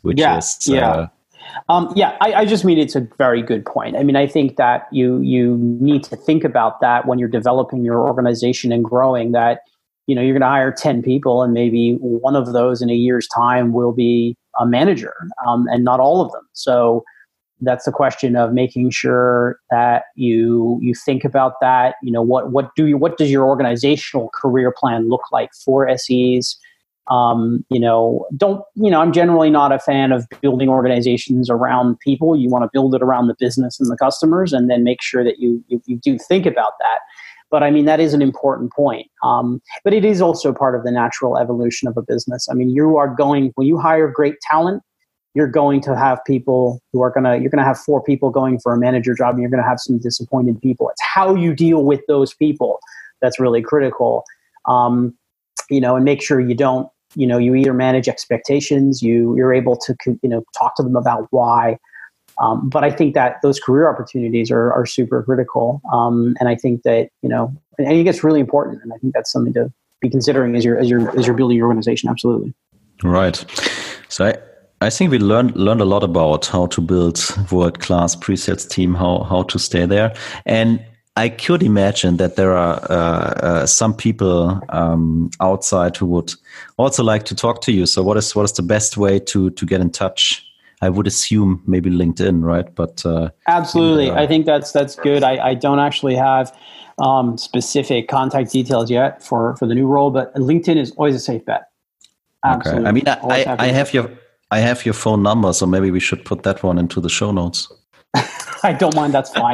I just mean it's a very good point. I mean, I think that you need to think about that when you're developing your organization and growing, that, you know, you're going to hire 10 people and maybe one of those in a year's time will be a manager, and not all of them. So that's the question of making sure that you think about that. You know, what does your organizational career plan look like for SEs? I'm generally not a fan of building organizations around people. You want to build it around the business and the customers, and then make sure that you do think about that. But I mean, that is an important point. But it is also part of the natural evolution of a business. I mean, when you hire great talent, you're going to have people you're going to have 4 people going for a manager job, and you're going to have some disappointed people. It's how you deal with those people that's really critical. And make sure you don't, you either manage expectations, you're able to, talk to them about why. But I think that those career opportunities are super critical. And I think that, I think it's really important. And I think that's something to be considering as you're building your organization. Absolutely. Right. So I think we learned a lot about how to build world-class pre-sales team, how to stay there. And I could imagine that there are some people outside who would also like to talk to you. So what is the best way to get in touch? I would assume maybe LinkedIn, right? But absolutely, I think that's good. I don't actually have specific contact details yet for the new role, but LinkedIn is always a safe bet. Absolutely. Okay. I mean, I have your phone number, so maybe we should put that one into the show notes. I don't mind. That's fine.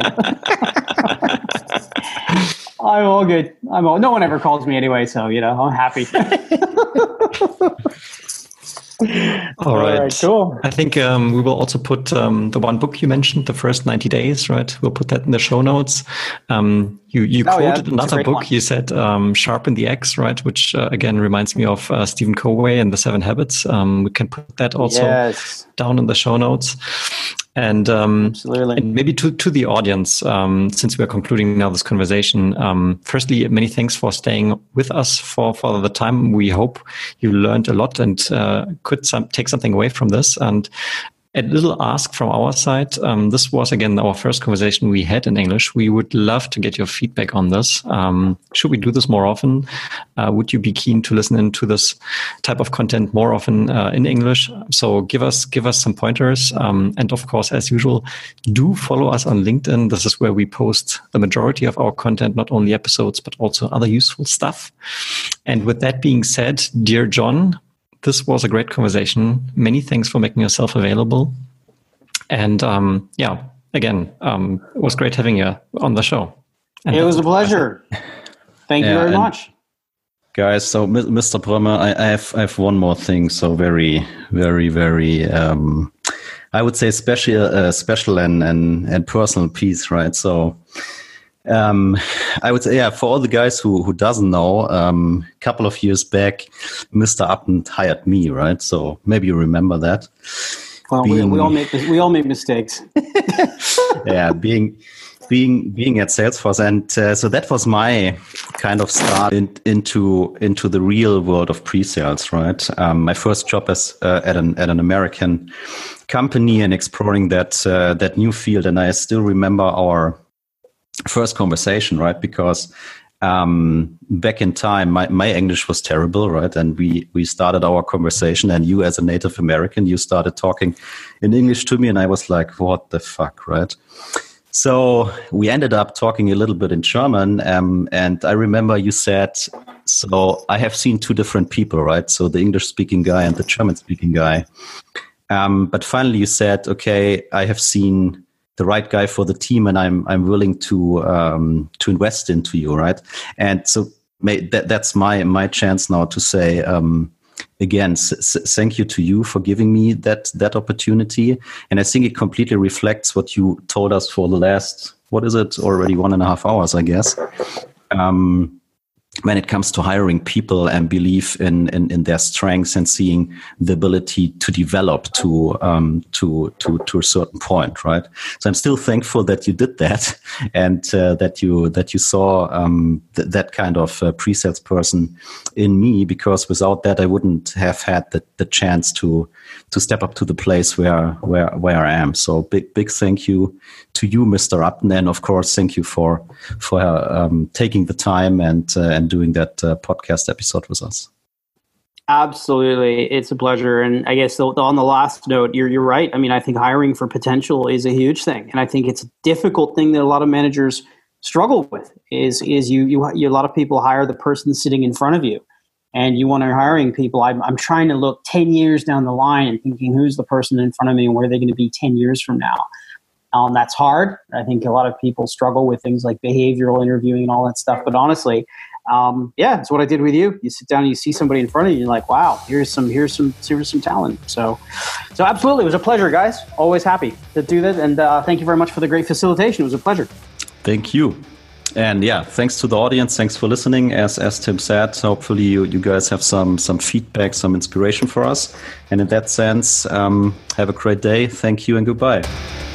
I'm all good. No one ever calls me anyway, so I'm happy. All right, cool. I think we will also put the one book you mentioned, The First 90 Days, right? We'll put that in the show notes. You quoted another book. One. You said Sharpen the Axe, right? Which again reminds me of Stephen Covey and the 7 Habits. We can put that also down in the show notes. And, absolutely. And maybe to the audience, since we're concluding now this conversation, firstly, many thanks for staying with us for the time. We hope you learned a lot and could take something away from this. And a little ask from our side. This was, again, our first conversation we had in English. We would love to get your feedback on this. Should we do this more often? Would you be keen to listen into this type of content more often in English? So give us some pointers. And of course, as usual, do follow us on LinkedIn. This is where we post the majority of our content, not only episodes, but also other useful stuff. And with that being said, dear John, this was a great conversation. Many thanks for making yourself available. And again, it was great having you on the show. And it was a pleasure. Thank you very much. Guys, so Mr. Brömme, I have one more thing. So very, very, very, I would say special and personal piece, right? So I would say, yeah, for all the guys who doesn't know, a couple of years back, Mr. Upton hired me, right? So maybe you remember that. Well, we all make mistakes. Yeah, being at Salesforce, and so that was my kind of start into the real world of pre-sales, right? My first job as at an American company and exploring that new field, and I still remember our first conversation, right? Because back in time, my English was terrible, right? And we started our conversation, and you, as a native American, you started talking in English to me, and I was like, "What the fuck," right? So we ended up talking a little bit in German, and I remember you said, "So I have seen two different people, right? So the English-speaking guy and the German-speaking guy." But finally, you said, "Okay, I have seen the right guy for the team, and I'm willing to invest into you," right? And so that's my chance now to say again, thank you to you for giving me that opportunity. And I think it completely reflects what you told us for the last, what is it, already 1.5 hours, I guess. When it comes to hiring people and belief in their strengths and seeing the ability to develop to a certain point, right? So I'm still thankful that you did that, and that you saw that kind of pre-sales person in me, because without that I wouldn't have had the chance to step up to the place where I am. So big thank you to you, Mr. Upton, and of course thank you for taking the time and doing that podcast episode with us. Absolutely. It's a pleasure. And I guess on the last note, you're right. I mean, I think hiring for potential is a huge thing. And I think it's a difficult thing that a lot of managers struggle with is you a lot of people hire the person sitting in front of you. And you want to hiring people. I'm trying to look 10 years down the line and thinking, who's the person in front of me and where are they going to be 10 years from now? That's hard. I think a lot of people struggle with things like behavioral interviewing and all that stuff. But honestly, yeah, it's what I did with you. You sit down and you see somebody in front of you, and you're like, wow, here's some talent. So absolutely, it was a pleasure, guys. Always happy to do that. And thank you very much for the great facilitation. It was a pleasure. Thank you. And yeah, thanks to the audience. Thanks for listening. As Tim said, hopefully you guys have some feedback, some inspiration for us. And in that sense, have a great day. Thank you and goodbye.